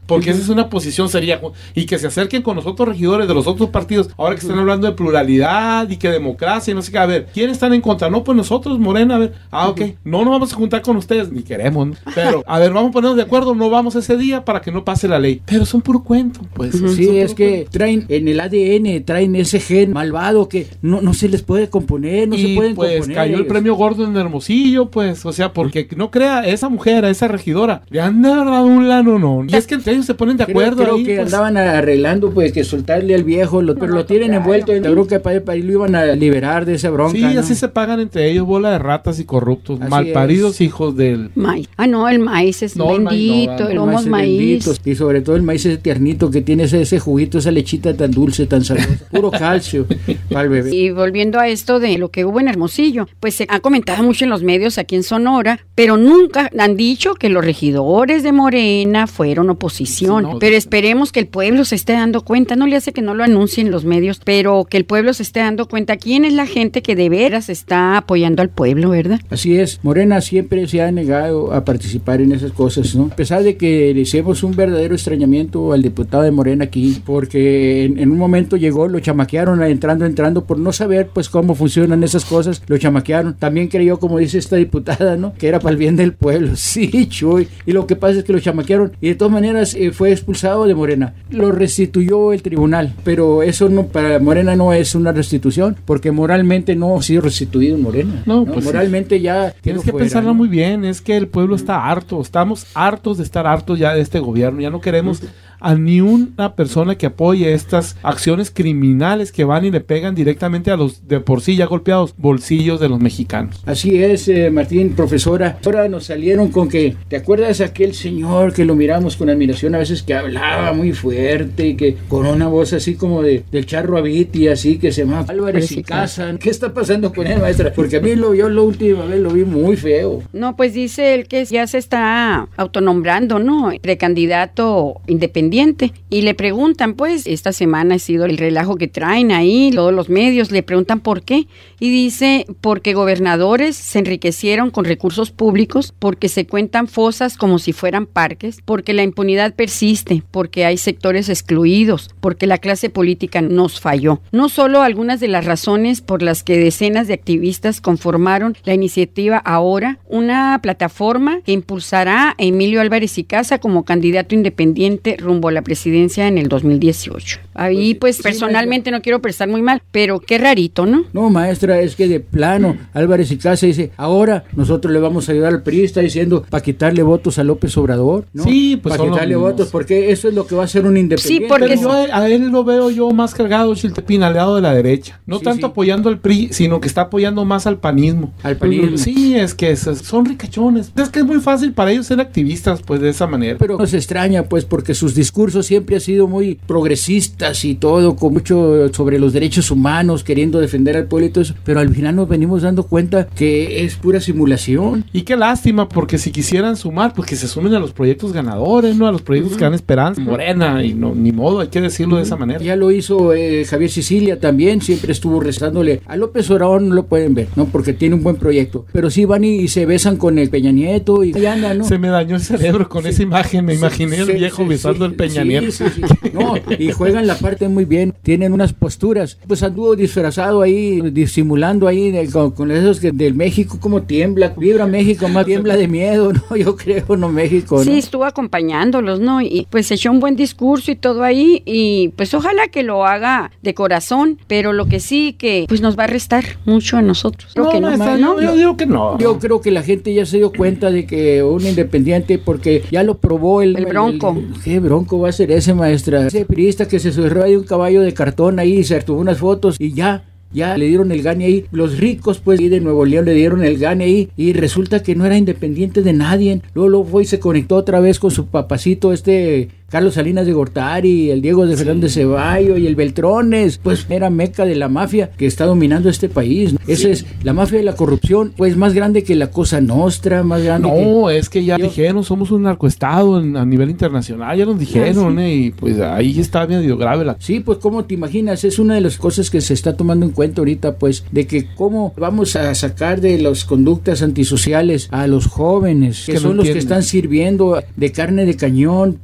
[SPEAKER 8] porque uh-huh. esa es una posición seria, y que se acerquen con los otros regidores de los otros partidos, ahora que están hablando de pluralidad y que democracia y no sé qué, a ver, ¿quiénes están en contra? No, pues nosotros, Morena, a ver, ah, ok, no nos vamos a juntar con ustedes, ni queremos, ¿no? Pero, a ver, vamos a ponernos de acuerdo, no vamos ese día para que no pase la ley, pero son puro cuento, pues.
[SPEAKER 6] Uh-huh. Sí, es que cuento. Traen en el A D N, traen ese gen malvado que no, no se les puede componer, no
[SPEAKER 8] y
[SPEAKER 6] se pueden
[SPEAKER 8] pues
[SPEAKER 6] componer.
[SPEAKER 8] Cayó el premio gordo en Hermosillo, pues, o sea, porque no crea, esa mujer, a esa regidora, le han dado un lano, no, y es que entre ellos se ponen de acuerdo.
[SPEAKER 6] Creo, creo
[SPEAKER 8] ahí,
[SPEAKER 6] que
[SPEAKER 8] pues.
[SPEAKER 6] Andaban arreglando, pues, que soltarle al viejo, lo, pero lo tienen envuelto en la bronca para el país, lo iban a liberar de esa bronca.
[SPEAKER 8] Sí,
[SPEAKER 6] ¿no?
[SPEAKER 8] así se pagan entre ellos, bola de ratas y corruptos,
[SPEAKER 6] así
[SPEAKER 8] malparidos
[SPEAKER 6] es.
[SPEAKER 8] Hijos del
[SPEAKER 7] maíz. Ah, no, el maíz es no, bendito, el, no, el somos maíz.
[SPEAKER 6] Bendito, y sobre todo el maíz ese tiernito que tiene ese, ese juguito, esa lechita tan dulce, tan sabrosa, puro calcio para el bebé.
[SPEAKER 7] Y volviendo a esto de lo que hubo en Hermosillo, pues se ha comentado mucho en los medios aquí en Sonora, pero nunca han dicho que los regidores de Morena fueron oposición. Sí, no, pero esperemos que el pueblo se esté dando cuenta, no le hace que no lo anuncien los medios, pero que el pueblo se esté dando cuenta quién es la gente que de veras está apoyando al pueblo, ¿verdad?
[SPEAKER 6] Así es, Morena siempre se ha negado a participar en esas cosas, ¿no? A pesar de que le hicimos un verdadero extrañamiento al diputado de Morena aquí, porque en, en un momento llegó, lo chamaquearon entrando, entrando, por no saber pues cómo funcionan esas cosas, lo chamaquearon. También creyó, como dice esta diputada, ¿no? Que era para el bien del pueblo. Sí, Chuy. Y lo que pasa es que lo chamaquearon y de todas maneras eh, fue expulsado de Morena. Lo restituyó el tribunal, pero eso no, para Morena no es una restitución, porque moralmente no ha sido restituido en Morena.
[SPEAKER 8] No,
[SPEAKER 6] ¿no?
[SPEAKER 8] pues
[SPEAKER 6] moralmente sí. Ya
[SPEAKER 8] tienes que
[SPEAKER 6] fuera,
[SPEAKER 8] pensarlo,
[SPEAKER 6] ¿no?
[SPEAKER 8] Muy bien, es que el pueblo está harto, estamos hartos de estar hartos ya de este gobierno, ya no queremos a ni una persona que apoye estas acciones criminales que van y le pegan directamente a los de por sí ya golpeados bolsillos de los mexicanos.
[SPEAKER 6] Así es, eh, Martín, profesora. Ahora nos salieron con que, ¿te acuerdas aquel señor que lo miramos con admiración a veces, que hablaba muy fuerte y que con una voz así como de del Charro Abiti, así, que se llama Álvarez y Casa? ¿Qué está pasando con él, maestra? Porque a mí lo yo la última vez lo vi muy feo.
[SPEAKER 7] No, pues dice él que ya se está autonombrando, ¿no? Precandidato independiente. Y le preguntan, pues, esta semana ha sido el relajo que traen ahí, todos los medios le preguntan por qué, y dice, porque gobernadores se enriquecieron con recursos públicos, porque se cuentan fosas como si fueran parques, porque la impunidad persiste, porque hay sectores excluidos, porque la clase política nos falló. No solo algunas de las razones por las que decenas de activistas conformaron la iniciativa Ahora, una plataforma que impulsará a Emilio Álvarez y Casa como candidato independiente rumbo a la presidencia en el dos mil dieciocho. Ahí pues, pues sí, personalmente maestra. No quiero prestar muy mal, pero qué rarito, ¿no?
[SPEAKER 6] No, maestra, es que de plano Álvarez y Casa dice, ahora nosotros le vamos a ayudar al P R I, está diciendo para quitarle votos a López Obrador, ¿no?
[SPEAKER 8] Sí, pues
[SPEAKER 6] para quitarle votos, porque eso es lo que va a hacer un independiente.
[SPEAKER 7] Sí, porque
[SPEAKER 8] pero yo a, a él lo veo yo más cargado, Chiltepín, aliado de la derecha, no sí, tanto sí. apoyando al P R I, sino que está apoyando más al panismo.
[SPEAKER 6] Al panismo.
[SPEAKER 8] Sí, es que son ricachones, es que es muy fácil para ellos ser activistas, pues de esa manera.
[SPEAKER 6] Pero nos extraña, pues, porque sus discursos siempre han sido muy progresistas y todo, con mucho sobre los derechos humanos, queriendo defender al pueblo y todo eso, pero al final nos venimos dando cuenta que es pura simulación.
[SPEAKER 8] Y qué lástima, porque si quisieran sumar, pues que se sumen a los proyectos ganadores, ¿no? A los proyectos uh-huh. que dan esperanza, Morena, y no, ni modo, hay que decirlo uh-huh. de esa manera.
[SPEAKER 6] Ya lo hizo eh, Javier Sicilia también, siempre estuvo rezándole. A López Obrador no lo pueden ver, ¿no? Porque tiene un buen proyecto, pero sí van y, y se besan con el Peña Nieto y ya andan, ¿no?
[SPEAKER 8] Se me dañó el cerebro con sí. esa imagen, me sí, imaginé el sí, viejo sí, besando sí, el Peña
[SPEAKER 6] sí,
[SPEAKER 8] Nieto.
[SPEAKER 6] Sí, sí, sí. No, y juegan la parte muy bien, tienen unas posturas, pues anduvo disfrazado ahí, disimulando ahí de, con, con esos que del México, como tiembla, vibra México, más tiembla de miedo, ¿no? Yo creo, no México, ¿no?
[SPEAKER 7] Sí, estuvo acompañándolos, ¿no? Y pues echó un buen discurso y todo ahí, y pues ojalá que lo haga de corazón, pero lo que sí que pues nos va a restar mucho a nosotros. Creo
[SPEAKER 8] no,
[SPEAKER 7] que no,
[SPEAKER 8] está,
[SPEAKER 7] ¿no?
[SPEAKER 8] Yo, yo digo que no.
[SPEAKER 6] Yo creo que la gente ya se dio cuenta de que un independiente, porque ya lo probó el...
[SPEAKER 7] El Bronco.
[SPEAKER 6] El, el, ¿Qué Bronco va a ser ese, maestra? Ese periodista que se subió ahí un caballo de cartón ahí y se tomó unas fotos y ya... Ya le dieron el gane ahí, los ricos pues de Nuevo León le dieron el gane ahí y resulta que no era independiente de nadie. Luego, luego fue y se conectó otra vez con su papacito este Carlos Salinas de Gortari, el Diego de Fernández sí. Ceballos y el Beltrones, pues era meca de la mafia que está dominando este país, ¿no? Esa sí. es la mafia de la corrupción, pues más grande que la Cosa Nostra, más grande
[SPEAKER 8] no,
[SPEAKER 6] que...
[SPEAKER 8] es que ya
[SPEAKER 6] Yo...
[SPEAKER 8] dijeron, somos un narcoestado en, a nivel internacional, ya nos dijeron, ah, sí. eh, y pues ahí está medio grave la...
[SPEAKER 6] Sí, pues ¿cómo te imaginas? Es una de las cosas que se está tomando en cuenta ahorita, pues, de que cómo vamos a sacar de las conductas antisociales a los jóvenes, que, que son no los entienden. Que están sirviendo de carne de cañón, tanto para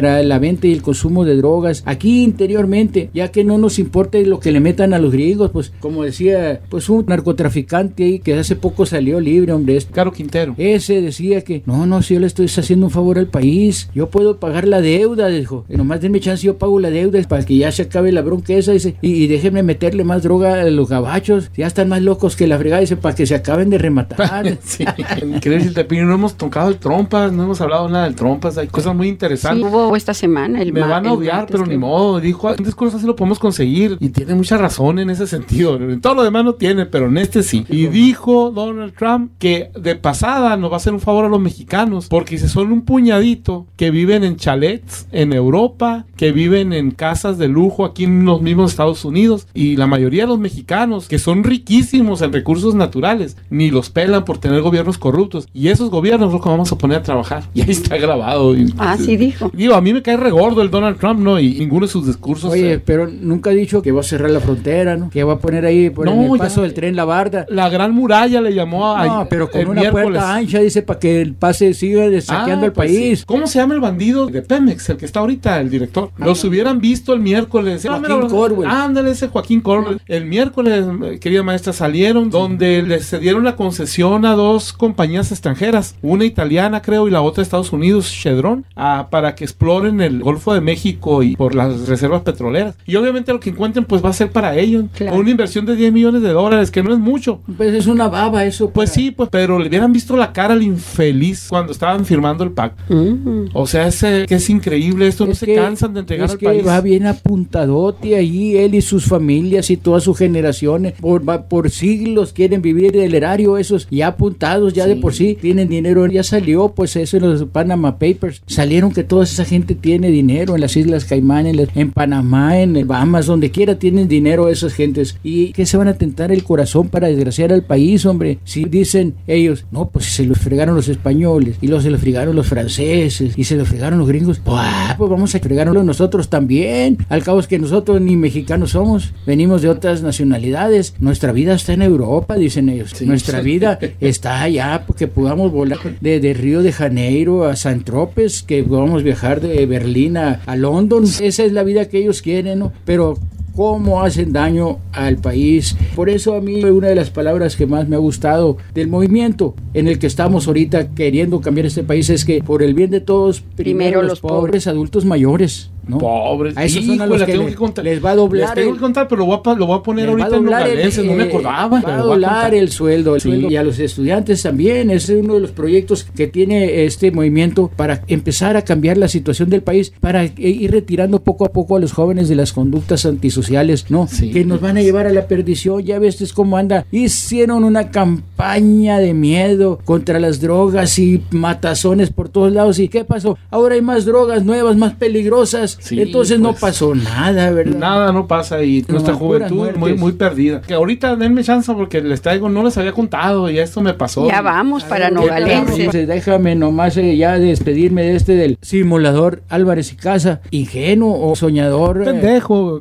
[SPEAKER 6] para la venta y el consumo de drogas aquí interiormente, ya que no nos importa lo que le metan a los gringos, pues como decía, pues un narcotraficante ahí que hace poco salió libre, hombre, este
[SPEAKER 8] Caro Quintero.
[SPEAKER 6] Ese decía que, no, no, si yo le estoy haciendo un favor al país, yo puedo pagar la deuda, dijo, y nomás denme chance, yo pago la deuda para que ya se acabe la bronca esa, dice, y, y déjenme meterle más droga a los gabachos, ya están más locos que la fregada, dice, para que se acaben de rematar.
[SPEAKER 8] Sí, increíble, Chiltepín, no hemos tocado el trompas, no hemos hablado nada del trompas, hay cosas muy interesantes.
[SPEAKER 7] Sí, hubo esta semana. El
[SPEAKER 8] Me
[SPEAKER 7] ma-
[SPEAKER 8] van a odiar, pero
[SPEAKER 7] que...
[SPEAKER 8] ni modo, dijo, en discurso así lo podemos conseguir, y tiene mucha razón en ese sentido, en todo lo demás no tiene, pero en este sí. Y dijo Donald Trump que de pasada nos va a hacer un favor a los mexicanos, porque si son un puñadito que viven en chalets en Europa, que viven en casas de lujo aquí en los mismos Estados Unidos, y la mayoría de los mexicanos que son riquísimos en recursos naturales, ni los pelan por tener gobiernos corruptos, y esos gobiernos los que vamos a poner a trabajar, y ahí está grabado. Y,
[SPEAKER 7] ah, sí dijo.
[SPEAKER 8] Digo, a mí me cae regordo el Donald Trump, ¿no? Y ninguno de sus discursos.
[SPEAKER 6] Oye,
[SPEAKER 8] eh,
[SPEAKER 6] pero nunca ha dicho que va a cerrar la frontera, ¿no? Que va a poner ahí por
[SPEAKER 8] No,
[SPEAKER 6] el paso
[SPEAKER 8] ya.
[SPEAKER 6] del tren la barda.
[SPEAKER 8] La gran muralla le llamó a...
[SPEAKER 6] No, pero con
[SPEAKER 8] el
[SPEAKER 6] una
[SPEAKER 8] miércoles.
[SPEAKER 6] puerta ancha, dice, para que el pase siga saqueando
[SPEAKER 8] Ah,
[SPEAKER 6] el
[SPEAKER 8] pues
[SPEAKER 6] país.
[SPEAKER 8] sí. ¿Cómo se llama el bandido de Pemex, el que está ahorita, el director?
[SPEAKER 6] Ah,
[SPEAKER 8] Los hubieran visto el miércoles.
[SPEAKER 6] Joaquín Corwell.
[SPEAKER 8] Ándale, ese Joaquín Corwell. El miércoles, querida maestra, salieron donde les cedieron la concesión a dos compañías extranjeras, una italiana creo y la otra de Estados Unidos, Chevron, a, para que exploren el Golfo de México y por las reservas petroleras. Y obviamente lo que encuentren pues va a ser para ellos.
[SPEAKER 6] Claro.
[SPEAKER 8] Una inversión de diez millones de dólares, que no es mucho.
[SPEAKER 6] Pues es una baba eso.
[SPEAKER 8] Pues
[SPEAKER 6] para...
[SPEAKER 8] sí, pues, pero le hubieran visto la cara al infeliz cuando estaban firmando el pacto.
[SPEAKER 7] Mm.
[SPEAKER 8] O sea, ese, que es increíble esto,
[SPEAKER 6] Es
[SPEAKER 8] no se
[SPEAKER 6] que-
[SPEAKER 8] cansan de entregar
[SPEAKER 6] es
[SPEAKER 8] al
[SPEAKER 6] que
[SPEAKER 8] país.
[SPEAKER 6] va bien apuntadote allí, él y sus familias y todas sus generaciones, por, va- por siglos quieren vivir del erario, esos ya apuntados, ya
[SPEAKER 8] Sí.
[SPEAKER 6] de por sí tienen dinero, ya salió pues eso en los Panama Papers, salieron que toda esa gente tiene dinero en las Islas Caimán, en, la- en Panamá, en el Bahamas, donde quiera tienen dinero esas gentes, y que se van a tentar el corazón para desgraciar al país, hombre, si dicen ellos, no, pues si se los fregaron los españoles, y los se los fregaron los franceses, y se los fregaron los gringos, pues, ah, pues vamos a fregarlo nosotros también, al cabo es que nosotros ni mexicanos somos, venimos de otras nacionalidades, nuestra vida está en Europa, dicen ellos,
[SPEAKER 8] Sí.
[SPEAKER 6] nuestra vida está allá, porque podamos volar de, de Río de Janeiro a San Tropez, que podamos viajar de Berlín a, a London, esa es la vida que ellos quieren, ¿no? Pero cómo hacen daño al país. Por eso a mí una de las palabras que más me ha gustado del movimiento en el que estamos ahorita queriendo cambiar este país es que por el bien de todos, primero,
[SPEAKER 7] Primero
[SPEAKER 6] los,
[SPEAKER 7] los
[SPEAKER 6] pobres,
[SPEAKER 7] pobres.
[SPEAKER 6] adultos mayores, ¿no?
[SPEAKER 8] Pobres.
[SPEAKER 6] A esos son a
[SPEAKER 8] Híjole,
[SPEAKER 6] los que
[SPEAKER 8] tengo
[SPEAKER 6] le-
[SPEAKER 8] que contar.
[SPEAKER 6] les va a doblar
[SPEAKER 8] Les tengo
[SPEAKER 6] el-
[SPEAKER 8] que contar, pero lo voy a, pa- lo voy a poner
[SPEAKER 6] Les va
[SPEAKER 8] ahorita
[SPEAKER 6] a
[SPEAKER 8] en
[SPEAKER 6] doblar
[SPEAKER 8] nogaleses,
[SPEAKER 6] el,
[SPEAKER 8] no me
[SPEAKER 6] eh,
[SPEAKER 8] acordaba.
[SPEAKER 6] va
[SPEAKER 8] pero
[SPEAKER 6] a
[SPEAKER 8] lo voy a
[SPEAKER 6] doblar
[SPEAKER 8] contar.
[SPEAKER 6] el sueldo, el
[SPEAKER 8] Sí.
[SPEAKER 6] sueldo. Y a los estudiantes también. Es uno de los proyectos que tiene este movimiento para empezar a cambiar la situación del país, para ir retirando poco a poco a los jóvenes de las conductas antisociales, ¿no?
[SPEAKER 8] Sí.
[SPEAKER 6] Que nos van a llevar a la perdición. Ya ves es cómo anda. Hicieron una campaña de miedo contra las drogas y matazones por todos lados. ¿Y qué pasó? Ahora hay más drogas nuevas, más peligrosas.
[SPEAKER 8] Sí,
[SPEAKER 6] Entonces no
[SPEAKER 8] pues,
[SPEAKER 6] pasó nada, ¿verdad?
[SPEAKER 8] Nada no pasa y
[SPEAKER 6] No,
[SPEAKER 8] nuestra
[SPEAKER 6] puras
[SPEAKER 8] juventud muy,
[SPEAKER 6] muertes.
[SPEAKER 8] muy perdida. Que ahorita denme chance porque les traigo, no les había contado y esto me pasó.
[SPEAKER 7] Ya vamos para
[SPEAKER 6] ¿Qué
[SPEAKER 7] Nogalense.
[SPEAKER 6] tal? Déjame nomás eh, ya despedirme de este del simulador Álvarez y Casa, ingenuo o soñador. eh.
[SPEAKER 8] Pendejo.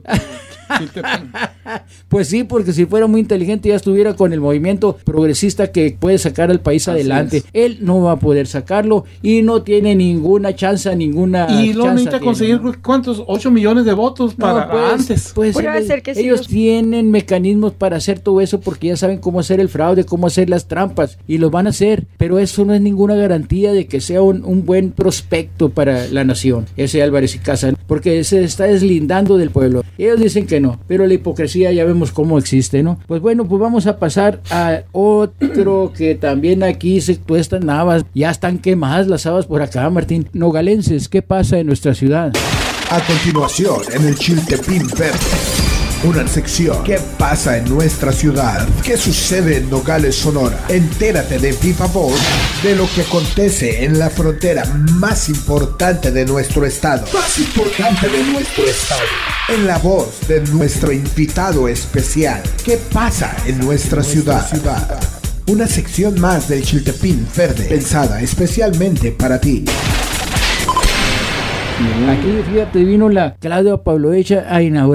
[SPEAKER 6] Pues sí, porque si fuera muy inteligente ya estuviera con el movimiento progresista que puede sacar al país
[SPEAKER 8] Así
[SPEAKER 6] adelante.
[SPEAKER 8] es.
[SPEAKER 6] Él no va a poder sacarlo y no tiene ninguna chance, ninguna
[SPEAKER 8] Y luego
[SPEAKER 6] chanza
[SPEAKER 8] necesita
[SPEAKER 6] tiene,
[SPEAKER 8] conseguir,
[SPEAKER 6] ¿no?
[SPEAKER 8] ¿cuántos? ocho millones de votos
[SPEAKER 6] No,
[SPEAKER 8] para
[SPEAKER 6] pues,
[SPEAKER 8] antes.
[SPEAKER 6] pues,
[SPEAKER 7] Puede
[SPEAKER 6] ellos,
[SPEAKER 7] ser que sí
[SPEAKER 6] ellos
[SPEAKER 7] los-
[SPEAKER 6] tienen mecanismos para hacer todo eso porque ya saben cómo hacer el fraude, cómo hacer las trampas y lo van a hacer, pero eso no es ninguna garantía de que sea un, un buen prospecto para la nación, ese Álvarez y Casa, porque se está deslindando del pueblo. Ellos dicen que no, pero la hipocresía ya vemos cómo existe, ¿no? Pues bueno, pues vamos a pasar a otro que también aquí se tuestan habas, ya están quemadas las habas por acá, Martín. Nogalenses, ¿qué pasa en nuestra ciudad?
[SPEAKER 1] A continuación, en el Chiltepín Verde, una sección ¿Qué pasa en nuestra ciudad? ¿Qué sucede en Nogales, Sonora? Entérate de viva voz de lo que acontece en la frontera más importante de nuestro estado. Más importante de nuestro estado. En la voz de nuestro invitado especial. ¿Qué pasa en nuestra ciudad? Una sección más del Chiltepín Verde, pensada especialmente para ti.
[SPEAKER 6] Aquí, fíjate, vino la Claudia Pavlovich a inaugurar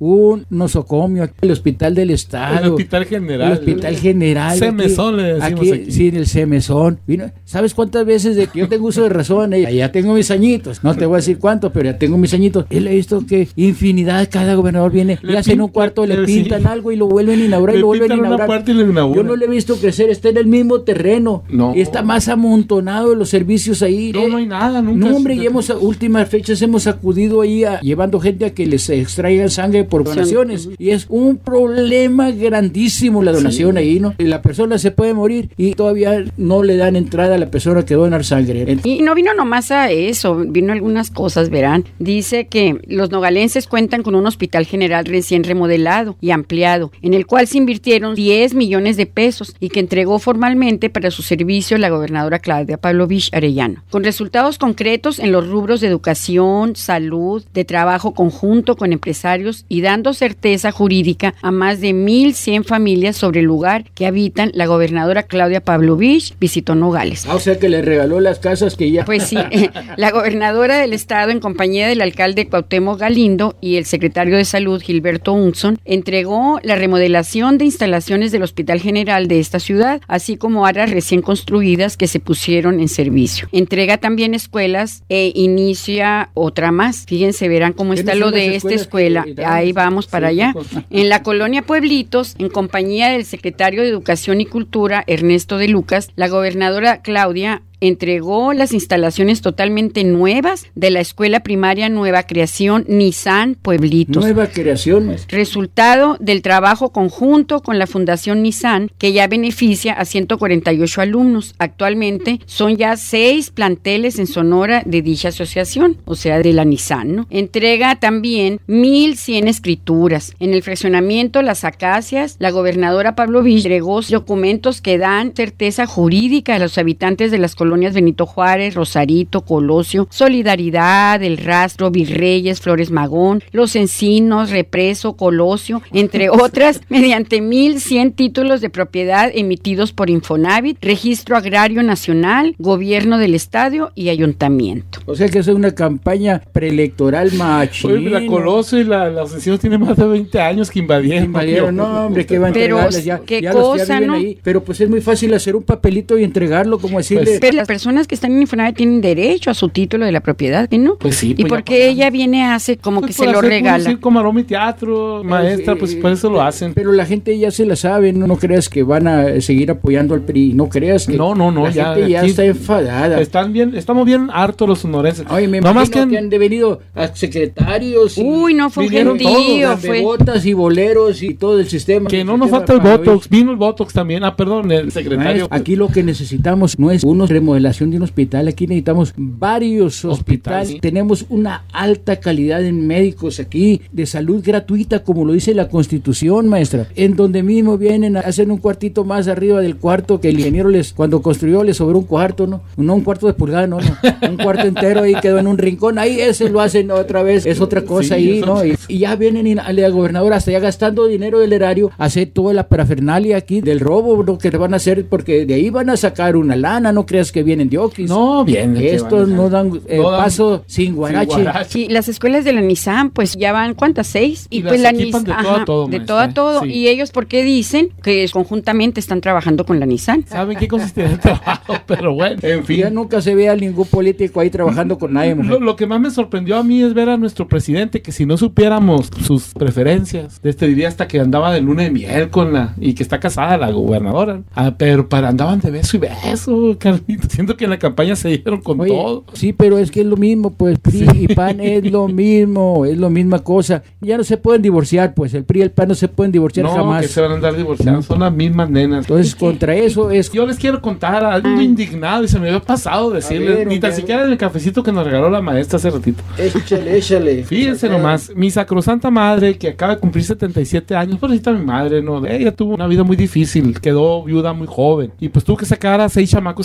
[SPEAKER 6] un nosocomio aquí, el Hospital del Estado.
[SPEAKER 8] El Hospital General.
[SPEAKER 6] El Hospital General.
[SPEAKER 8] Semesón, le decimos
[SPEAKER 6] aquí,
[SPEAKER 8] aquí.
[SPEAKER 6] Sí, el Semesón. Vino, ¿sabes cuántas veces de que yo tengo uso de razón? Eh, ya tengo mis añitos. No te voy a decir cuánto, pero ya tengo mis añitos. Él he visto que infinidad, cada gobernador viene, le, le hacen un cuarto, le, le pintan sí. algo y lo vuelven a inaugurar
[SPEAKER 8] le
[SPEAKER 6] y lo vuelven a inaugurar.
[SPEAKER 8] Una parte y le
[SPEAKER 6] yo no le he visto crecer, está en el mismo terreno.
[SPEAKER 8] No.
[SPEAKER 6] Y está más amontonado los servicios ahí.
[SPEAKER 8] No,
[SPEAKER 6] eh.
[SPEAKER 8] no hay nada, nunca.
[SPEAKER 6] No, hombre, y hemos, a últimas fechas hemos acudido ahí a, llevando gente a que les extraigan sangre por donaciones. Y es un problema grandísimo la donación sí. ahí, ¿no? Y la persona se puede morir y todavía no le dan entrada a la persona que donar sangre.
[SPEAKER 7] Y no vino nomás a eso, vino algunas cosas, verán. Dice que los nogalenses cuentan con un hospital general recién remodelado y ampliado, en el cual se invirtieron diez millones de pesos y que entregó formalmente para su servicio la gobernadora Claudia Pavlovich Arellano, con resultados concretos en los rubros de educación, salud, de trabajo conjunto con empresarios y dando certeza jurídica a más de mil cien familias sobre el lugar que habitan. La gobernadora Claudia Pavlovich visitó Nogales.
[SPEAKER 6] Ah, o sea que le regaló las casas que ya...
[SPEAKER 7] Pues sí, eh, la gobernadora del estado, en compañía del alcalde Cuauhtémoc Galindo y el secretario de Salud, Gilberto Unson, entregó la remodelación de instalaciones del Hospital General de esta ciudad, así como áreas recién construidas que se pusieron en servicio. Entrega también escuelas e inicia otra más. Fíjense, verán cómo está lo de esta escuela. Ahí vamos para sí, allá. En la colonia Pueblitos, en compañía del secretario de Educación y Cultura, Ernesto de Lucas, la gobernadora Claudia entregó las instalaciones totalmente nuevas de la Escuela Primaria Nueva Creación Nissan Pueblitos.
[SPEAKER 6] Nueva creación. Maestro.
[SPEAKER 7] Resultado del trabajo conjunto con la Fundación Nissan, que ya beneficia a ciento cuarenta y ocho alumnos. Actualmente son ya seis planteles en Sonora de dicha asociación, o sea, de la Nissan, ¿no? Entrega también mil cien escrituras. En el fraccionamiento Las Acacias, la gobernadora Pavlovich entregó documentos que dan certeza jurídica a los habitantes de las colonias Benito Juárez, Rosarito, Colosio, Solidaridad, El Rastro, Virreyes, Flores Magón, Los Encinos, Represo, Colosio, entre otras, mediante mil cien títulos de propiedad emitidos por Infonavit, Registro Agrario Nacional, Gobierno del Estado y Ayuntamiento.
[SPEAKER 6] O sea que es una campaña preelectoral machina.
[SPEAKER 8] Oye, la Colosio y la, Los Encinos tienen más de veinte años que invadieron.
[SPEAKER 6] Invadieron, no, hombre, que van a entregarles ya.
[SPEAKER 7] ¿Qué
[SPEAKER 6] ya
[SPEAKER 7] cosa,
[SPEAKER 6] los, ya
[SPEAKER 7] no?
[SPEAKER 6] ahí. Pero pues es muy fácil hacer un papelito y entregarlo, como decirle...
[SPEAKER 7] Pues, pero las personas que están en Infonavit tienen derecho a su título de la propiedad, ¿no?
[SPEAKER 8] Pues sí.
[SPEAKER 7] ¿Y
[SPEAKER 8] pues
[SPEAKER 7] por qué ella viene hace como
[SPEAKER 8] pues
[SPEAKER 7] que se lo regala?
[SPEAKER 8] Sí, como aroma y teatro, maestra, pues, pues por eso lo hacen.
[SPEAKER 6] Pero la gente ya se la sabe, no, no creas que van a seguir apoyando al P R I, no creas que
[SPEAKER 8] no, no, no,
[SPEAKER 6] la
[SPEAKER 8] ya,
[SPEAKER 6] gente ya está enfadada.
[SPEAKER 8] Están bien, estamos bien hartos los sonorenses.
[SPEAKER 6] Oye, me
[SPEAKER 8] no
[SPEAKER 6] imagino
[SPEAKER 8] más que,
[SPEAKER 6] que han devenido a secretarios.
[SPEAKER 7] Uy, no fue un gentío,
[SPEAKER 6] fue botas y boleros y todo el sistema.
[SPEAKER 8] Que no nos falta el Botox, vino el Botox también. Ah, perdón, el secretario.
[SPEAKER 6] Maestro, aquí lo que necesitamos no es una remodelación de un hospital, aquí necesitamos varios hospitales. Hospital, sí. Tenemos una alta calidad en médicos aquí, de salud gratuita, como lo dice la Constitución, maestra, en donde mismo vienen a hacer un cuartito más arriba del cuarto que el ingeniero les, cuando construyó, les sobró un cuarto, ¿no? No un cuarto de pulgada, no, no. Un cuarto entero ahí quedó en un rincón, ahí ese lo hacen otra vez, es otra cosa sí, ahí, ¿no? Y, y ya vienen y la gobernadora hasta ya gastando dinero del erario, hace toda la parafernalia aquí del robo, ¿no? Que van a hacer, porque de ahí van a sacar una lana, no creas que vienen de Oquis.
[SPEAKER 8] No, bien.
[SPEAKER 6] Estos no dan eh, no paso dan, sin guarache.
[SPEAKER 7] sin guarache. Y las escuelas de la Nissan, pues ya van, ¿cuántas? Seis.
[SPEAKER 8] Y, y
[SPEAKER 7] pues
[SPEAKER 8] la
[SPEAKER 7] Nissan.
[SPEAKER 8] De todo a todo,
[SPEAKER 7] de todo a todo. Sí. Y ellos, ¿por qué dicen que conjuntamente están trabajando con la Nissan?
[SPEAKER 8] ¿Saben qué consiste el trabajo? Pero bueno, en fin.
[SPEAKER 6] Ya nunca se ve a ningún político ahí trabajando con nadie, mujer.
[SPEAKER 8] Lo, lo que más me sorprendió a mí es ver a nuestro presidente, que si no supiéramos sus preferencias, de este diría hasta que andaba de luna de miel con la, y que está casada la gobernadora. Ah, pero para andaban de beso y beso, Carlito. Siento que en la campaña se dieron con
[SPEAKER 6] Oye,
[SPEAKER 8] todo.
[SPEAKER 6] Sí, pero es que es lo mismo, pues P R I sí. y P A N es lo mismo, es la misma cosa. Ya no se pueden divorciar, pues el P R I y el P A N no se pueden divorciar
[SPEAKER 8] no,
[SPEAKER 6] jamás.
[SPEAKER 8] Que se van a andar divorciando, son las mismas nenas.
[SPEAKER 6] Entonces, contra eso es...
[SPEAKER 8] Yo les quiero contar algo ah. indignado y se me había pasado decirles, ver, ni tan siquiera en el cafecito que nos regaló la maestra hace ratito.
[SPEAKER 6] Échale, échale.
[SPEAKER 8] Fíjense nomás, mi sacrosanta madre, que acaba de cumplir setenta y siete años, pobrecita mi madre, ¿no? Ella tuvo una vida muy difícil, quedó viuda muy joven y pues tuvo que sacar a seis chamacos adelante.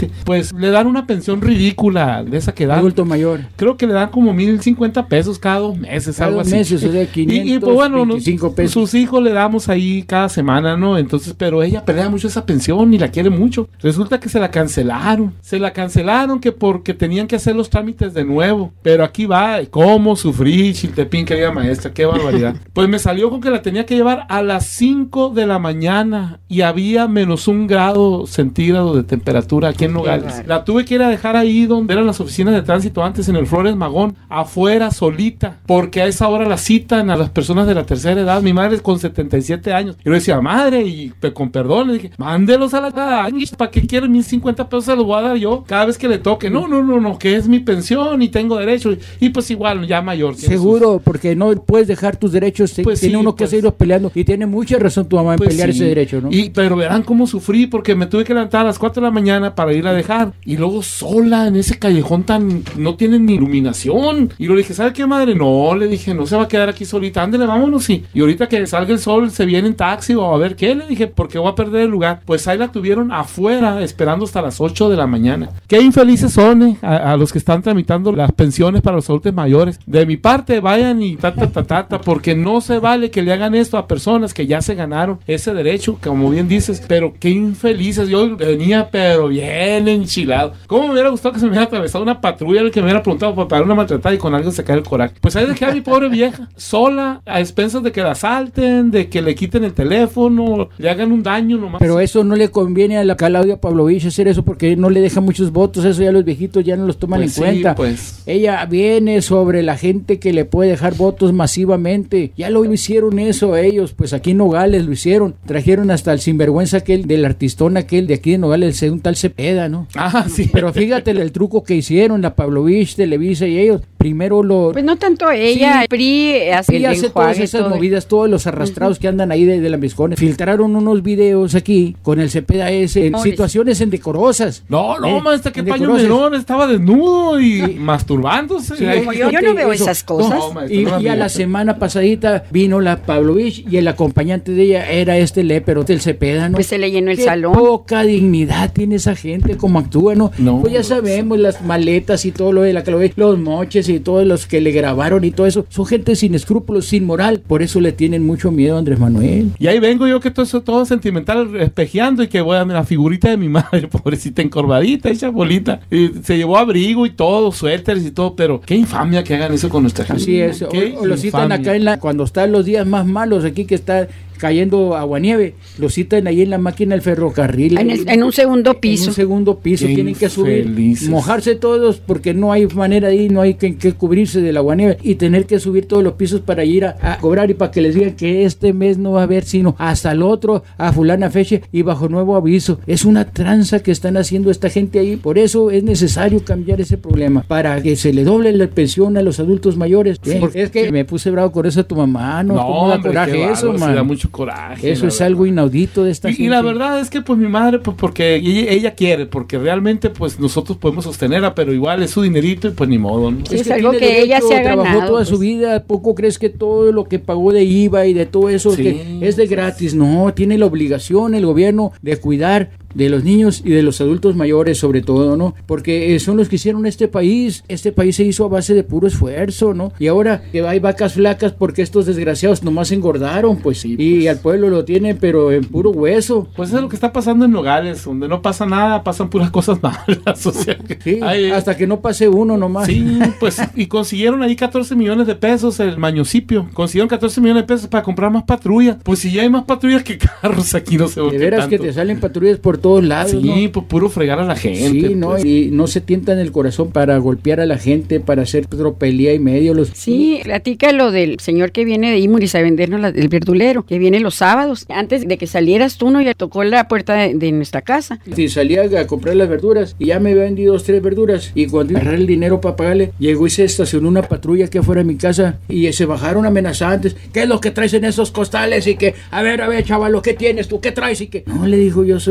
[SPEAKER 8] gente, pues le dan una pensión ridícula de esa que dan.
[SPEAKER 6] Adulto mayor.
[SPEAKER 8] Creo que le dan como mil cincuenta pesos cada dos meses,
[SPEAKER 6] cada
[SPEAKER 8] algo
[SPEAKER 6] dos
[SPEAKER 8] así.
[SPEAKER 6] meses, o sea, quinientos,
[SPEAKER 8] y, y pues bueno,
[SPEAKER 6] veinticinco pesos.
[SPEAKER 8] Sus hijos le damos ahí cada semana, ¿no? Entonces, pero ella pelea mucho esa pensión y la quiere mucho. Resulta que se la cancelaron. Se la cancelaron que porque tenían que hacer los trámites de nuevo. Pero aquí va, ¿cómo sufrí, Chiltepín, querida maestra? Qué barbaridad. Pues me salió con que la tenía que llevar a las cinco de la mañana y había menos un grado centígrado de temperatura aquí en Nogales. La tuve que ir a dejar ahí donde eran las oficinas de tránsito antes, en el Flores Magón, afuera, solita, porque a esa hora la citan a las personas de la tercera edad. Mi madre es con setenta y siete años. Y yo decía, madre, y con perdón, le dije, mándelos a la cara, ¿para qué quieren mil cincuenta pesos? Se los voy a dar yo cada vez que le toque. No, no, no, no, que es mi pensión y tengo derecho. Y, y pues igual, ya mayor.
[SPEAKER 6] Seguro, sus... porque no puedes dejar tus derechos, pues tiene sí, uno que pues... seguirlos peleando. Y tiene mucha razón tu mamá en pues pelear sí. ese derecho, ¿no?
[SPEAKER 8] Y, pero verán cómo sufrí, porque me tuve que levantar a las cuatro de la mañana para ir a dejar. Y luego sola en ese callejón tan... no tiene ni iluminación. Y le dije, ¿sabe qué, madre? No, le dije, no se va a quedar aquí solita. Ándale, vámonos. Y, y ahorita que salga el sol, se viene en taxi o a ver qué. Le dije, porque voy a perder el lugar. Pues ahí la tuvieron afuera, esperando hasta las ocho de la mañana. Qué infelices son, eh, a, a los que están tramitando las pensiones para los adultos mayores. De mi parte, vayan y ta, ta, ta, ta, ta, porque no se vale que le hagan esto a personas que ya se ganaron ese derecho, como bien dices, pero qué infelices. Yo venía, pero bien enchilado. ¿Cómo me hubiera gustado que se me hubiera atravesado una patrulla, el que me hubiera preguntado para pagar una maltratada y con algo se cae el coraje? Pues ahí dejé a mi pobre vieja, sola, a expensas de que la asalten, de que le quiten el teléfono, le hagan un daño nomás.
[SPEAKER 6] Pero eso no le conviene a la Claudia Pavlovich hacer eso, porque no le deja muchos votos, eso ya los viejitos ya no los toman pues en sí, cuenta.
[SPEAKER 8] Pues.
[SPEAKER 6] Ella viene sobre la gente que le puede dejar votos masivamente, ya lo hicieron eso ellos, pues aquí en Nogales lo hicieron, trajeron hasta el sinvergüenza aquel del artistón aquel de aquí de Nogales, un tal Cepeda, ¿no?
[SPEAKER 8] Ah, sí.
[SPEAKER 6] Pero fíjate el, el truco que hicieron la Pavlovich, Televisa y ellos, primero lo...
[SPEAKER 7] Pues no tanto ella, sí, P R I hace,
[SPEAKER 6] el hace todas esas todo. movidas, todos los arrastrados uh-huh. que andan ahí de, de lambiscones, filtraron unos videos aquí con el Cepeda ese, en no, situaciones indecorosas.
[SPEAKER 8] No, no, eh, maestra, que Paño Melón estaba desnudo y sí. masturbándose.
[SPEAKER 7] Sí, yo, yo, yo no veo eso. esas cosas.
[SPEAKER 6] No, maestra, y, no y a la semana pasadita vino la Pavlovich y el acompañante de ella era este lépero del Cepeda, ¿no?
[SPEAKER 7] Pues se le llenó el
[SPEAKER 6] Qué
[SPEAKER 7] salón.
[SPEAKER 6] Poca dignidad tiene esa gente, como actúa, ¿no?
[SPEAKER 8] no
[SPEAKER 6] pues ya sabemos, las maletas y todo lo de la Pavlovich, los moches y todos los que le grabaron y todo eso, son gente sin escrúpulos, sin moral, por eso le tienen mucho miedo a Andrés Manuel.
[SPEAKER 8] Y ahí vengo yo que todo eso, todo sentimental, espejeando y que voy a la figurita de mi madre, pobrecita, encorvadita, hecha bolita, y se llevó abrigo y todo, suéteres y todo, pero qué infamia que hagan eso con nuestra gente.
[SPEAKER 6] Así es, o, o lo citan acá en la, cuando están los días más malos aquí que está cayendo aguanieve, lo citan ahí en la máquina del ferrocarril.
[SPEAKER 7] En, el, en un segundo piso.
[SPEAKER 6] En un segundo piso,
[SPEAKER 8] Qué
[SPEAKER 6] tienen que subir,
[SPEAKER 8] infelices.
[SPEAKER 6] mojarse todos porque no hay manera ahí, no hay que, que cubrirse del aguanieve y tener que subir todos los pisos para ir a, a cobrar y para que les digan que este mes no va a haber sino hasta el otro, a fulana fecha y bajo nuevo aviso. Es una tranza que están haciendo esta gente ahí, por eso es necesario cambiar ese problema, para que se le doble la pensión a los adultos mayores. Sí, porque es que sí. me puse bravo con eso a tu mamá, no,
[SPEAKER 8] no
[SPEAKER 6] ¿cómo da coraje eso, man?
[SPEAKER 8] Da mucho coraje.
[SPEAKER 6] Eso es verdad. Algo inaudito de esta
[SPEAKER 8] y,
[SPEAKER 6] gente.
[SPEAKER 8] Y la verdad es que pues mi madre, pues porque ella, ella quiere, porque realmente pues nosotros podemos sostenerla, pero igual es su dinerito y pues ni modo, ¿no?
[SPEAKER 7] Sí, es, es que algo que derecho, ella se ha
[SPEAKER 6] trabajó
[SPEAKER 7] ganado.
[SPEAKER 6] toda
[SPEAKER 7] pues.
[SPEAKER 6] su vida, ¿poco crees que todo lo que pagó de I V A y de todo eso
[SPEAKER 8] sí,
[SPEAKER 6] que es de gratis? No, tiene la obligación el gobierno de cuidar de los niños y de los adultos mayores sobre todo, ¿no? Porque son los que hicieron este país. Este país se hizo a base de puro esfuerzo, ¿no? Y ahora que hay vacas flacas porque estos desgraciados nomás engordaron, pues sí. Y pues, al pueblo lo tienen, pero en puro hueso.
[SPEAKER 8] Pues eso es lo que está pasando en Nogales, donde no pasa nada, pasan puras cosas malas. O sea, que
[SPEAKER 6] sí,
[SPEAKER 8] hay,
[SPEAKER 6] hasta que no pase uno nomás.
[SPEAKER 8] Sí, pues, y consiguieron ahí catorce millones de pesos el mañocipio. Consiguieron catorce millones de pesos para comprar más patrullas. Pues si ya hay más patrullas que carros aquí, no sé por qué.
[SPEAKER 6] De veras tanto. Que te salen patrullas por todos lados.
[SPEAKER 8] Sí,
[SPEAKER 6] ¿no?
[SPEAKER 8] pues puro fregar a la gente.
[SPEAKER 6] Sí, no,
[SPEAKER 8] pues.
[SPEAKER 6] Y no se tientan el corazón para golpear a la gente, para hacer tropelía y medio. Los...
[SPEAKER 7] Sí, platica lo del señor que viene de Imuris a vendernos la, el verdulero, que viene los sábados. Antes de que salieras tú, no, ya tocó la puerta de, de nuestra casa.
[SPEAKER 6] Sí, salía a comprar las verduras y ya me había vendido dos, tres verduras. Y cuando agarré el dinero para pagarle, llegó y se estacionó una patrulla aquí afuera de mi casa y se bajaron amenazantes. ¿Qué es lo que traes en esos costales? Y que, a ver, a ver, chaval, ¿qué tienes tú? ¿Qué traes? Y que, no, le dijo, yo soy verdulero.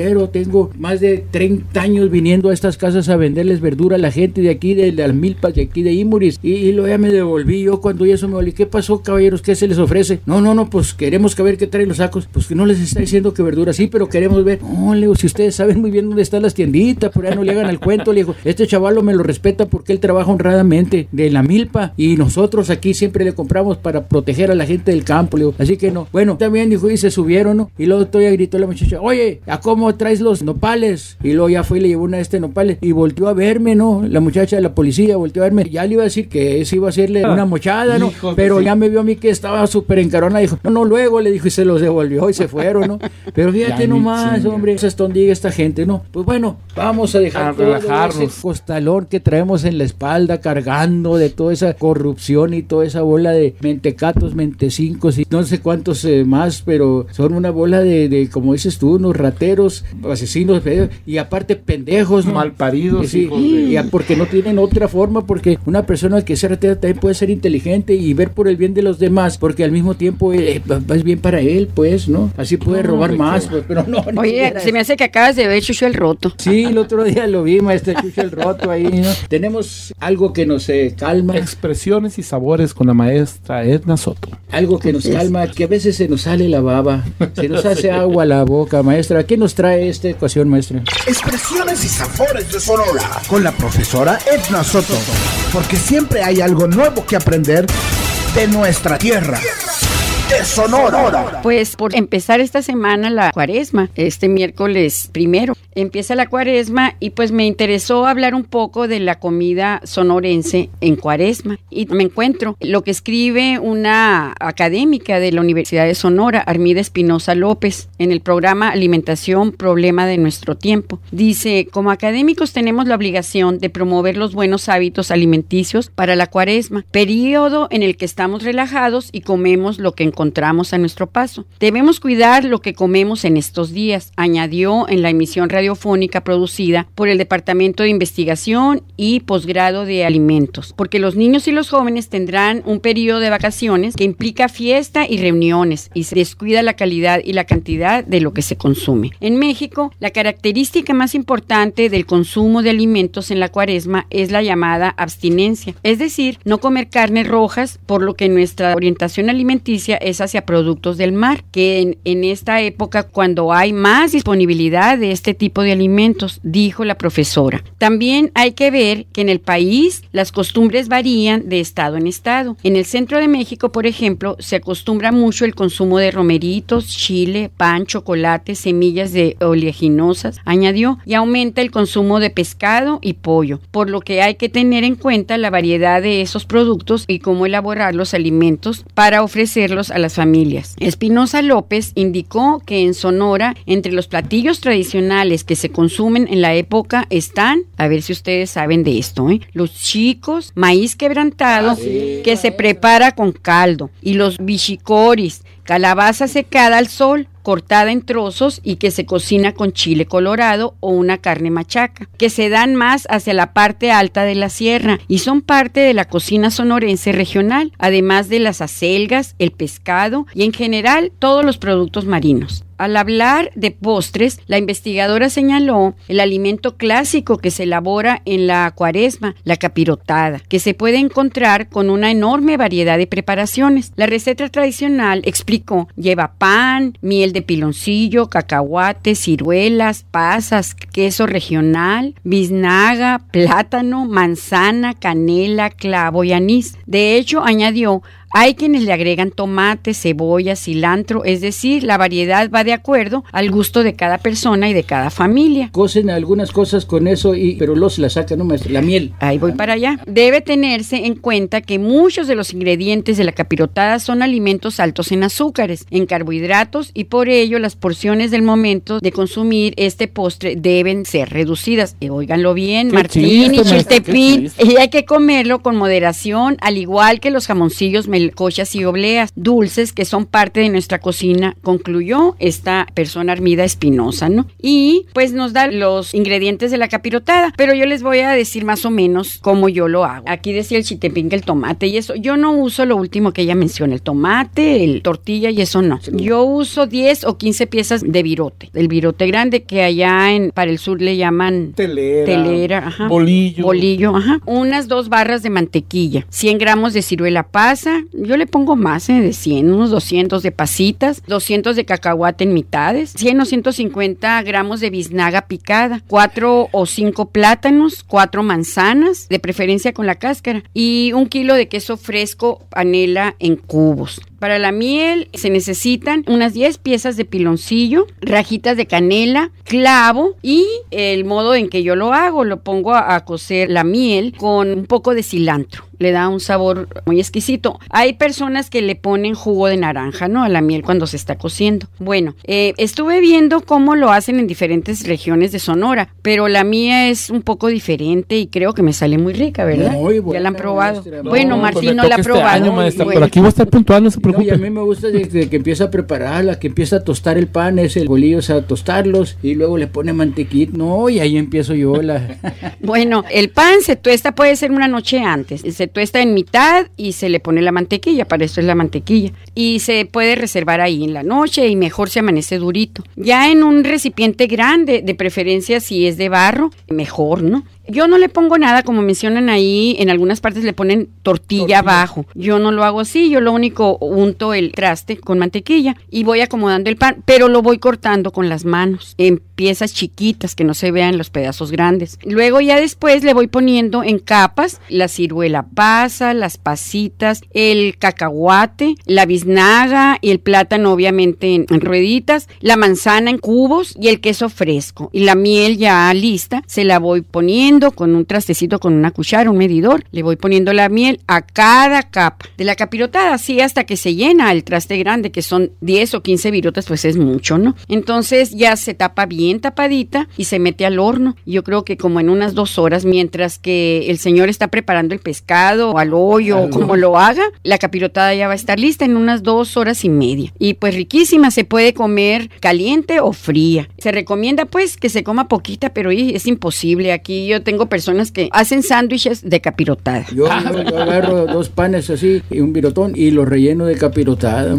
[SPEAKER 6] verdulero, tengo más de treinta años viniendo a estas casas a venderles verdura a la gente de aquí, de las milpas, de aquí de Imuris, y, y luego ya me devolví yo cuando ya eso me volví. ¿Qué pasó, caballeros? ¿Qué se les ofrece? No, no, no, pues queremos que ver qué traen los sacos. Pues que no les está diciendo que verdura, sí, pero queremos ver. No, Leo, si ustedes saben muy bien dónde están las tienditas, por ahí no le hagan al cuento, le dijo, este chavalo me lo respeta porque él trabaja honradamente de la milpa y nosotros aquí siempre le compramos para proteger a la gente del campo, le digo, así que no. Bueno, también dijo, y se subieron, ¿no? Y luego todavía gritó la muchacha, oye, ¿a cómo traes los nopales? Y luego ya fue y le llevó una de este nopales y volteó a verme, ¿no? La muchacha de la policía volteó a verme, ya le iba a decir que eso iba a hacerle una mochada, ¿no? Pero sí, ya me vio a mí que estaba súper encarona, dijo, no, no, luego le dijo y se los devolvió y se fueron, ¿no? Pero fíjate nomás, hombre, se estondiga esta gente, ¿no? Pues bueno, vamos a dejar
[SPEAKER 8] a
[SPEAKER 6] todo
[SPEAKER 8] relajarnos.
[SPEAKER 6] ese costalón que traemos en la espalda cargando de toda esa corrupción y toda esa bola de mentecatos, mentecincos y no sé cuántos eh, más, pero son una bola de, de, como dices tú, unos rateros, asesinos y aparte pendejos, ¿no?
[SPEAKER 8] Malparidos,
[SPEAKER 6] sí,
[SPEAKER 8] hijos de...
[SPEAKER 6] y porque no tienen otra forma, porque una persona que sea ratera también puede ser inteligente y ver por el bien de los demás, porque al mismo tiempo eh, es bien para él, pues, ¿no? Así puede no, robar más, pues, pero no.
[SPEAKER 7] Oye, se me hace que acabas de ver Chucho el Roto.
[SPEAKER 6] Sí, el otro día lo vi, maestro Chucho el Roto ahí, ¿no? Tenemos algo que nos eh, calma.
[SPEAKER 8] Expresiones y sabores con la maestra Edna Soto.
[SPEAKER 6] Algo que nos calma, que a veces se nos sale la baba, se nos hace agua a la boca, maestra. ¿Qué nos trae esta ecuación, maestra?
[SPEAKER 1] Expresiones y sabores de Sonora con la profesora Edna Soto, porque siempre hay algo nuevo que aprender de nuestra tierra. De Sonora.
[SPEAKER 7] Pues por empezar esta semana la cuaresma, este miércoles primero, empieza la cuaresma y pues me interesó hablar un poco de la comida sonorense en cuaresma y me encuentro lo que escribe una académica de la Universidad de Sonora, Armida Espinosa López, en el programa Alimentación, Problema de Nuestro Tiempo. Dice, como académicos tenemos la obligación de promover los buenos hábitos alimenticios para la cuaresma, periodo en el que estamos relajados y comemos lo que encontramos encontramos a nuestro paso. Debemos cuidar lo que comemos en estos días, añadió en la emisión radiofónica producida por el Departamento de Investigación y Posgrado de Alimentos, porque los niños y los jóvenes tendrán un periodo de vacaciones que implica fiesta y reuniones y se descuida la calidad y la cantidad de lo que se consume. En México, la característica más importante del consumo de alimentos en la cuaresma es la llamada abstinencia, es decir, no comer carnes rojas, por lo que nuestra orientación alimenticia es hacia productos del mar, que en, en esta época cuando hay más disponibilidad de este tipo de alimentos, dijo la profesora. También hay que ver que en el país las costumbres varían de estado en estado. En el centro de México, por ejemplo, se acostumbra mucho el consumo de romeritos, chile, pan, chocolate, semillas de oleaginosas, añadió, y aumenta el consumo de pescado y pollo, por lo que hay que tener en cuenta la variedad de esos productos y cómo elaborar los alimentos para ofrecerlos a las familias. Espinosa López indicó que en Sonora, entre los platillos tradicionales que se consumen en la época están, a ver si ustedes saben de esto, ¿eh? los chicos, maíz quebrantado, ah, sí, que se prepara con caldo, y los bichicoris, calabaza secada al sol, cortada en trozos y que se cocina con chile colorado o una carne machaca, que se dan más hacia la parte alta de la sierra y son parte de la cocina sonorense regional, además de las acelgas, el pescado y en general todos los productos marinos. Al hablar de postres, la investigadora señaló el alimento clásico que se elabora en la cuaresma, la capirotada, que se puede encontrar con una enorme variedad de preparaciones. La receta tradicional, explicó, lleva pan, miel de piloncillo, cacahuates, ciruelas, pasas, queso regional, biznaga, plátano, manzana, canela, clavo y anís. De hecho, añadió, hay quienes le agregan tomate, cebolla, cilantro, es decir, la variedad va de acuerdo al gusto de cada persona y de cada familia.
[SPEAKER 6] Cocen algunas cosas con eso, y pero los la sacan, ¿no, maestro? La miel.
[SPEAKER 7] Ahí voy para allá. Debe tenerse en cuenta que muchos de los ingredientes de la capirotada son alimentos altos en azúcares, en carbohidratos, y por ello las porciones del momento de consumir este postre deben ser reducidas. Y óiganlo bien, Martín y Chiltepín, y hay que comerlo con moderación, al igual que los jamoncillos melones el cochas y obleas, dulces que son parte de nuestra cocina, concluyó esta persona Armida Espinosa, ¿no? Y pues nos da los ingredientes de la capirotada, pero yo les voy a decir más o menos cómo yo lo hago. Aquí decía el chiltepín, el tomate y eso. Yo no uso lo último que ella menciona, el tomate, el tortilla y eso no. Yo uso diez o quince piezas de virote, el virote grande que allá en para el sur le llaman
[SPEAKER 8] telera,
[SPEAKER 7] telera ajá,
[SPEAKER 8] bolillo,
[SPEAKER 7] bolillo, ajá. Unas dos barras de mantequilla, cien gramos de ciruela pasa, yo le pongo más eh, de cien, unos doscientos de pasitas, doscientos de cacahuate en mitades, cien o ciento cincuenta gramos de biznaga picada, cuatro o cinco plátanos, cuatro manzanas, de preferencia con la cáscara, y un kilo de queso fresco panela en cubos. Para la miel se necesitan unas diez piezas de piloncillo, rajitas de canela, clavo y el modo en que yo lo hago, lo pongo a, a cocer la miel con un poco de cilantro. Le da un sabor muy exquisito. Hay personas que le ponen jugo de naranja, ¿no? A la miel cuando se está cociendo. Bueno, eh, estuve viendo cómo lo hacen en diferentes regiones de Sonora, pero la mía es un poco diferente y creo que me sale muy rica, ¿verdad? Muy buena, ya la han probado. Maestra. Bueno, no, Martín pues no la ha este probado.
[SPEAKER 8] Año, maestra, bueno. Pero aquí va a estar puntual, no se preocupe.
[SPEAKER 6] No, y a mí me gusta desde que empieza a prepararla, que empieza a tostar el pan, es el bolillo, o sea, a tostarlos y luego le pone mantequilla. No, y ahí empiezo yo la...
[SPEAKER 7] Bueno, el pan se tuesta, puede ser una noche antes. Se tuesta en mitad y se le pone la mantequilla, para eso es la mantequilla. Y se puede reservar ahí en la noche y mejor se amanece durito. Ya en un recipiente grande, de preferencia si es de barro, mejor, ¿no? Yo no le pongo nada, como mencionan ahí, en algunas partes le ponen tortilla, tortilla abajo. Yo no lo hago así, yo lo único unto el traste con mantequilla y voy acomodando el pan, pero lo voy cortando con las manos, en piezas chiquitas que no se vean los pedazos grandes. Luego ya después le voy poniendo en capas la ciruela pasa, las pasitas, el cacahuate, la biznaga y el plátano obviamente en, en rueditas, la manzana en cubos y el queso fresco. Y la miel ya lista, se la voy poniendo con un trastecito, con una cuchara, un medidor, le voy poniendo la miel a cada capa de la capirotada, así hasta que se llena el traste grande, que son diez o quince virotas, pues es mucho, ¿no? Entonces ya se tapa bien tapadita y se mete al horno, yo creo que como en unas dos horas, mientras que el señor está preparando el pescado o al hoyo o como lo haga, la capirotada ya va a estar lista en unas dos horas y media, y pues riquísima, se puede comer caliente o fría. Se recomienda pues que se coma poquita, pero es imposible, aquí yo tengo personas que hacen sándwiches de capirotada.
[SPEAKER 6] Yo, yo, yo agarro dos panes así y un virotón y los relleno de capirotada.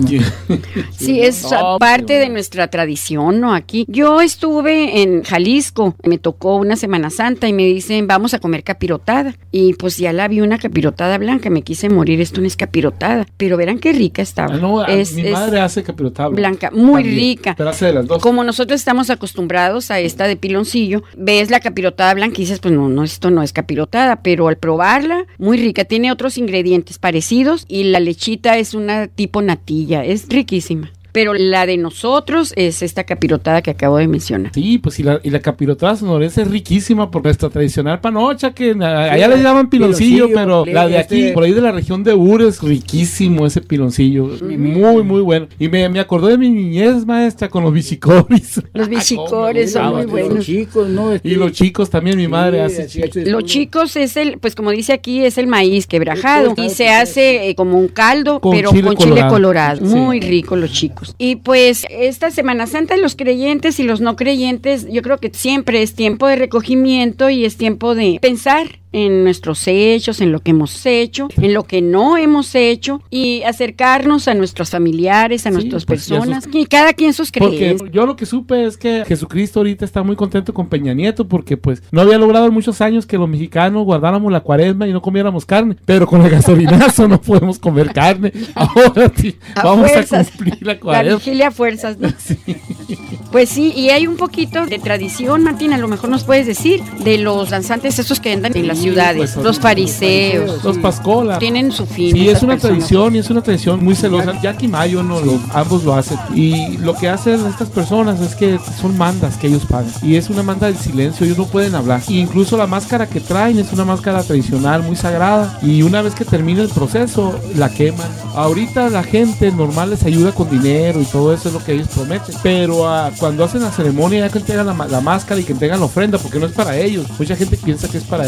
[SPEAKER 7] Sí, es no, parte de nuestra tradición, ¿no? Aquí. Yo estuve en Jalisco, me tocó una Semana Santa y me dicen, vamos a comer capirotada. Y pues ya la vi, una capirotada blanca, me quise morir, esto no es capirotada. Pero verán qué rica estaba.
[SPEAKER 8] Ah, no,
[SPEAKER 7] es,
[SPEAKER 8] mi
[SPEAKER 7] es
[SPEAKER 8] madre hace capirotada
[SPEAKER 7] blanca. Muy
[SPEAKER 8] también,
[SPEAKER 7] rica.
[SPEAKER 8] Pero hace de las dos.
[SPEAKER 7] Como nosotros estamos acostumbrados a esta de piloncillo, ves la capirotada blanca y dices, pues no, no, esto no es capirotada, pero al probarla, muy rica, tiene otros ingredientes parecidos y la lechita es una tipo natilla, es riquísima. Pero la de nosotros es esta capirotada que acabo de mencionar.
[SPEAKER 8] Sí, pues y la, y la capirotada sonorense es riquísima por nuestra tradicional panocha, que allá sí, le llaman piloncillo, piloncillo pero le, la de aquí, este... por ahí de la región de Ur, es riquísimo ese piloncillo, mm. muy, muy bueno. Y me, me acordó de mi niñez, maestra, con los bichicores.
[SPEAKER 7] Los bichicores son muy buenos.
[SPEAKER 6] Los chicos, ¿no?
[SPEAKER 8] Y los chicos también, mi sí, madre hace chicos.
[SPEAKER 7] Los chicos es el, pues como dice aquí, es el maíz quebrajado y se hace eh, como un caldo, con pero chile con chile colorado, colorado. Sí. Muy rico los chicos. Y pues esta Semana Santa, los creyentes y los no creyentes, yo creo que siempre es tiempo de recogimiento y es tiempo de pensar en nuestros hechos, en lo que hemos hecho, en lo que no hemos hecho y acercarnos a nuestros familiares, a sí, nuestras pues personas sus... y cada quien sus creencias.
[SPEAKER 8] Porque yo lo que supe es que Jesucristo ahorita está muy contento con Peña Nieto porque pues no había logrado en muchos años que los mexicanos guardáramos la cuaresma y no comiéramos carne, pero con el gasolinazo no podemos comer carne. Ahora sí, a vamos fuerzas, a cumplir la cuaresma.
[SPEAKER 7] La vigilia a fuerzas, ¿no? Sí. Pues sí, y hay un poquito de tradición, Martín, a lo mejor nos puedes decir, de los danzantes estos que andan en las ciudades, pues, los fariseos,
[SPEAKER 8] los, los pascolas,
[SPEAKER 7] tienen su fin.
[SPEAKER 8] Sí, es una personas. tradición y es una tradición muy celosa. Jack y Mayo no, lo, ambos lo hacen. Y lo que hacen estas personas es que son mandas que ellos pagan. Y es una manda del silencio, ellos no pueden hablar. Y incluso la máscara que traen es una máscara tradicional, muy sagrada. Y una vez que termina el proceso, la queman. Ahorita la gente normal les ayuda con dinero y todo eso es lo que ellos prometen. Pero uh, cuando hacen la ceremonia, ya que entregan la, la máscara y que entregan la ofrenda, porque no es para ellos. Mucha gente piensa que es para ellos y no.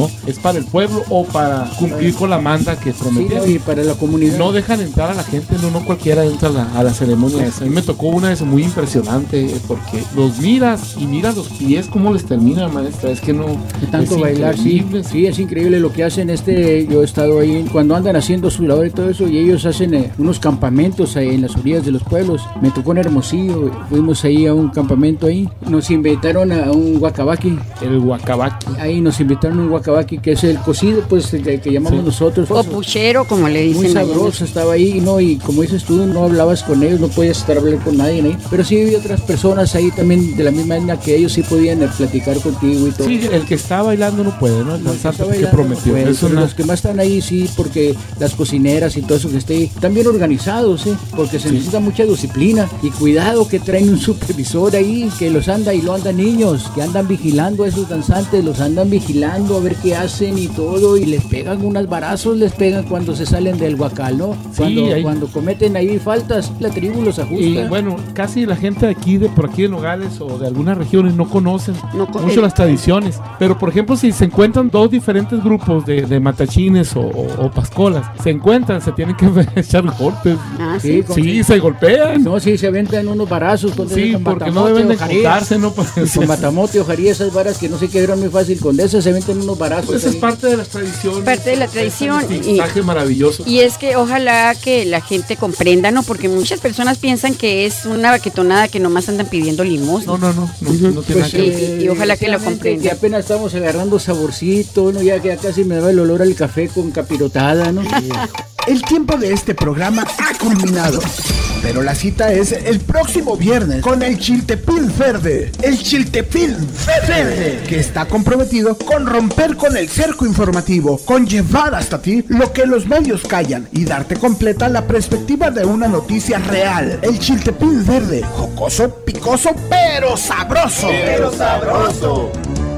[SPEAKER 8] no, es para el pueblo o para cumplir con la manda que prometieron.
[SPEAKER 6] Sí, no, y para la comunidad.
[SPEAKER 8] No dejan entrar a la gente, no, no cualquiera entra a la, a la ceremonia esa. A mí me tocó una vez muy impresionante porque los miras y miras los pies cómo les termina, maestra, es que no...
[SPEAKER 6] De tanto bailar, sí, sí, es increíble lo que hacen este, yo he estado ahí, cuando andan haciendo su labor y todo eso, y ellos hacen eh, unos campamentos ahí en las orillas de los pueblos. Me tocó en Hermosillo, fuimos ahí a un campamento ahí, nos invitaron a un huacabaqui.
[SPEAKER 8] El huacabaqui.
[SPEAKER 6] Ahí nos invitaron a un huacabaqui, que es el cocido, pues, el que llamamos sí. nosotros.
[SPEAKER 7] O puchero, como le dicen.
[SPEAKER 6] Muy sabroso allá. Estaba ahí, ¿no? Y como dices tú, no hablabas con ellos, no podías estar hablando con nadie ahí, pero sí había otras personas ahí también de la misma etnia que ellos sí podían eh, platicar contigo y todo.
[SPEAKER 8] Sí, el que está bailando no puede, ¿no?
[SPEAKER 6] No,
[SPEAKER 8] el santo que prometió.
[SPEAKER 6] No puede,
[SPEAKER 8] eso no...
[SPEAKER 6] Los que más están ahí sí, porque las cocineras y todo eso que esté ahí, están bien organizados, ¿eh? Porque se sí. necesita mucha disciplina y cuidado que traen un supervisor ahí que los anda y lo andan niños, que andan vigilando a esos danzantes, los andan vigilando a ver qué hacen y todo, y les pegan unos varazos, les pegan cuando se salen del huacal, ¿no? Cuando,
[SPEAKER 8] sí, ahí...
[SPEAKER 6] cuando cometen ahí faltas, la tribu los ajusta.
[SPEAKER 8] Y bueno, casi la gente de aquí, de por aquí de Nogales o de algunas regiones no conocen no con... mucho las tradiciones, pero por ejemplo si se encuentran dos diferentes grupos de, de matachines o, o, o pascolas, se encuentran, se tienen que echar golpes.
[SPEAKER 7] Ah, sí,
[SPEAKER 8] sí, sí se golpean.
[SPEAKER 6] No, sí, se aventan unos varazos. Con
[SPEAKER 8] sí, porque no deben de juntarse, ¿no?
[SPEAKER 6] Pues, con matamote, ojaría, esas varas que no se quedaron muy fácil, con esas se aventan unos varazos.
[SPEAKER 8] Pues es parte de las tradiciones.
[SPEAKER 7] Parte de la tradición.
[SPEAKER 8] Es un mensaje maravilloso.
[SPEAKER 7] Y es que ojalá que la gente comprenda, ¿no? Porque muchas personas piensan que es una baquetonada que nomás andan pidiendo limosna.
[SPEAKER 8] No, no, no, no, uh-huh. no tiene
[SPEAKER 7] pues, nada que ver. Y, y ojalá que lo comprendan.
[SPEAKER 6] Que apenas estamos agarrando saborcito, ¿no? Ya que ya casi me da el olor al café con capirotada, ¿no?
[SPEAKER 1] El tiempo de este programa ha culminado, pero la cita es el próximo viernes con el Chiltepín Verde. El Chiltepín Verde, que está comprometido con romper con el cerco informativo, con llevar hasta ti lo que los medios callan y darte completa la perspectiva de una noticia real. El Chiltepín Verde, jocoso, picoso, pero sabroso.
[SPEAKER 2] Pero sabroso.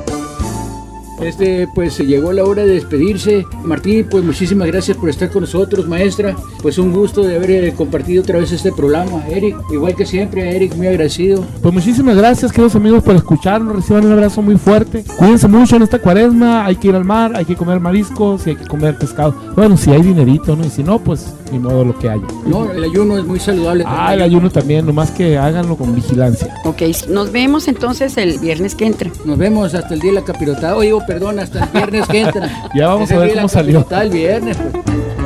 [SPEAKER 6] Este, pues se llegó la hora de despedirse. Martín, pues muchísimas gracias por estar con nosotros, maestra. Pues un gusto de haber eh, compartido otra vez este programa. Eric, igual que siempre, Eric, muy agradecido.
[SPEAKER 8] Pues muchísimas gracias, queridos amigos, por escucharnos. Reciban un abrazo muy fuerte. Cuídense mucho en esta cuaresma. Hay que ir al mar, hay que comer mariscos y hay que comer pescado. Bueno, si hay dinerito, ¿no? Y si no, pues ni modo, lo que haya.
[SPEAKER 6] No, el ayuno es muy saludable.
[SPEAKER 8] Ah, el ayuno también, nomás que háganlo con vigilancia.
[SPEAKER 7] Ok, nos vemos entonces el viernes que entra.
[SPEAKER 6] Nos vemos hasta el día de la capirotada. Oye, oh, perdón, hasta el viernes que entra.
[SPEAKER 8] Ya vamos a ver cómo salió.
[SPEAKER 6] Hasta el viernes, pues.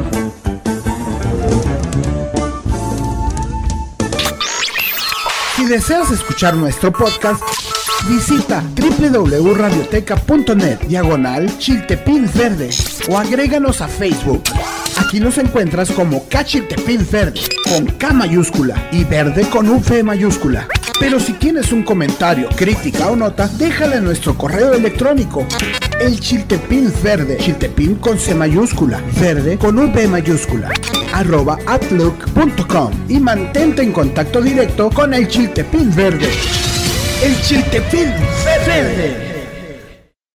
[SPEAKER 1] Si deseas escuchar nuestro podcast, visita doble u doble u doble u punto radioteca punto net diagonal Chiltepín Verde o agréganos a Facebook. Aquí nos encuentras como Cachiltepín Verde con K mayúscula y Verde con V mayúscula. Pero si tienes un comentario, crítica o nota, déjala en nuestro correo electrónico. El Chiltepín Verde, Chiltepín con C mayúscula, Verde con V mayúscula, arroba outlook punto com, y mantente en contacto directo con el Chiltepín Verde. El Chiltepín Verde.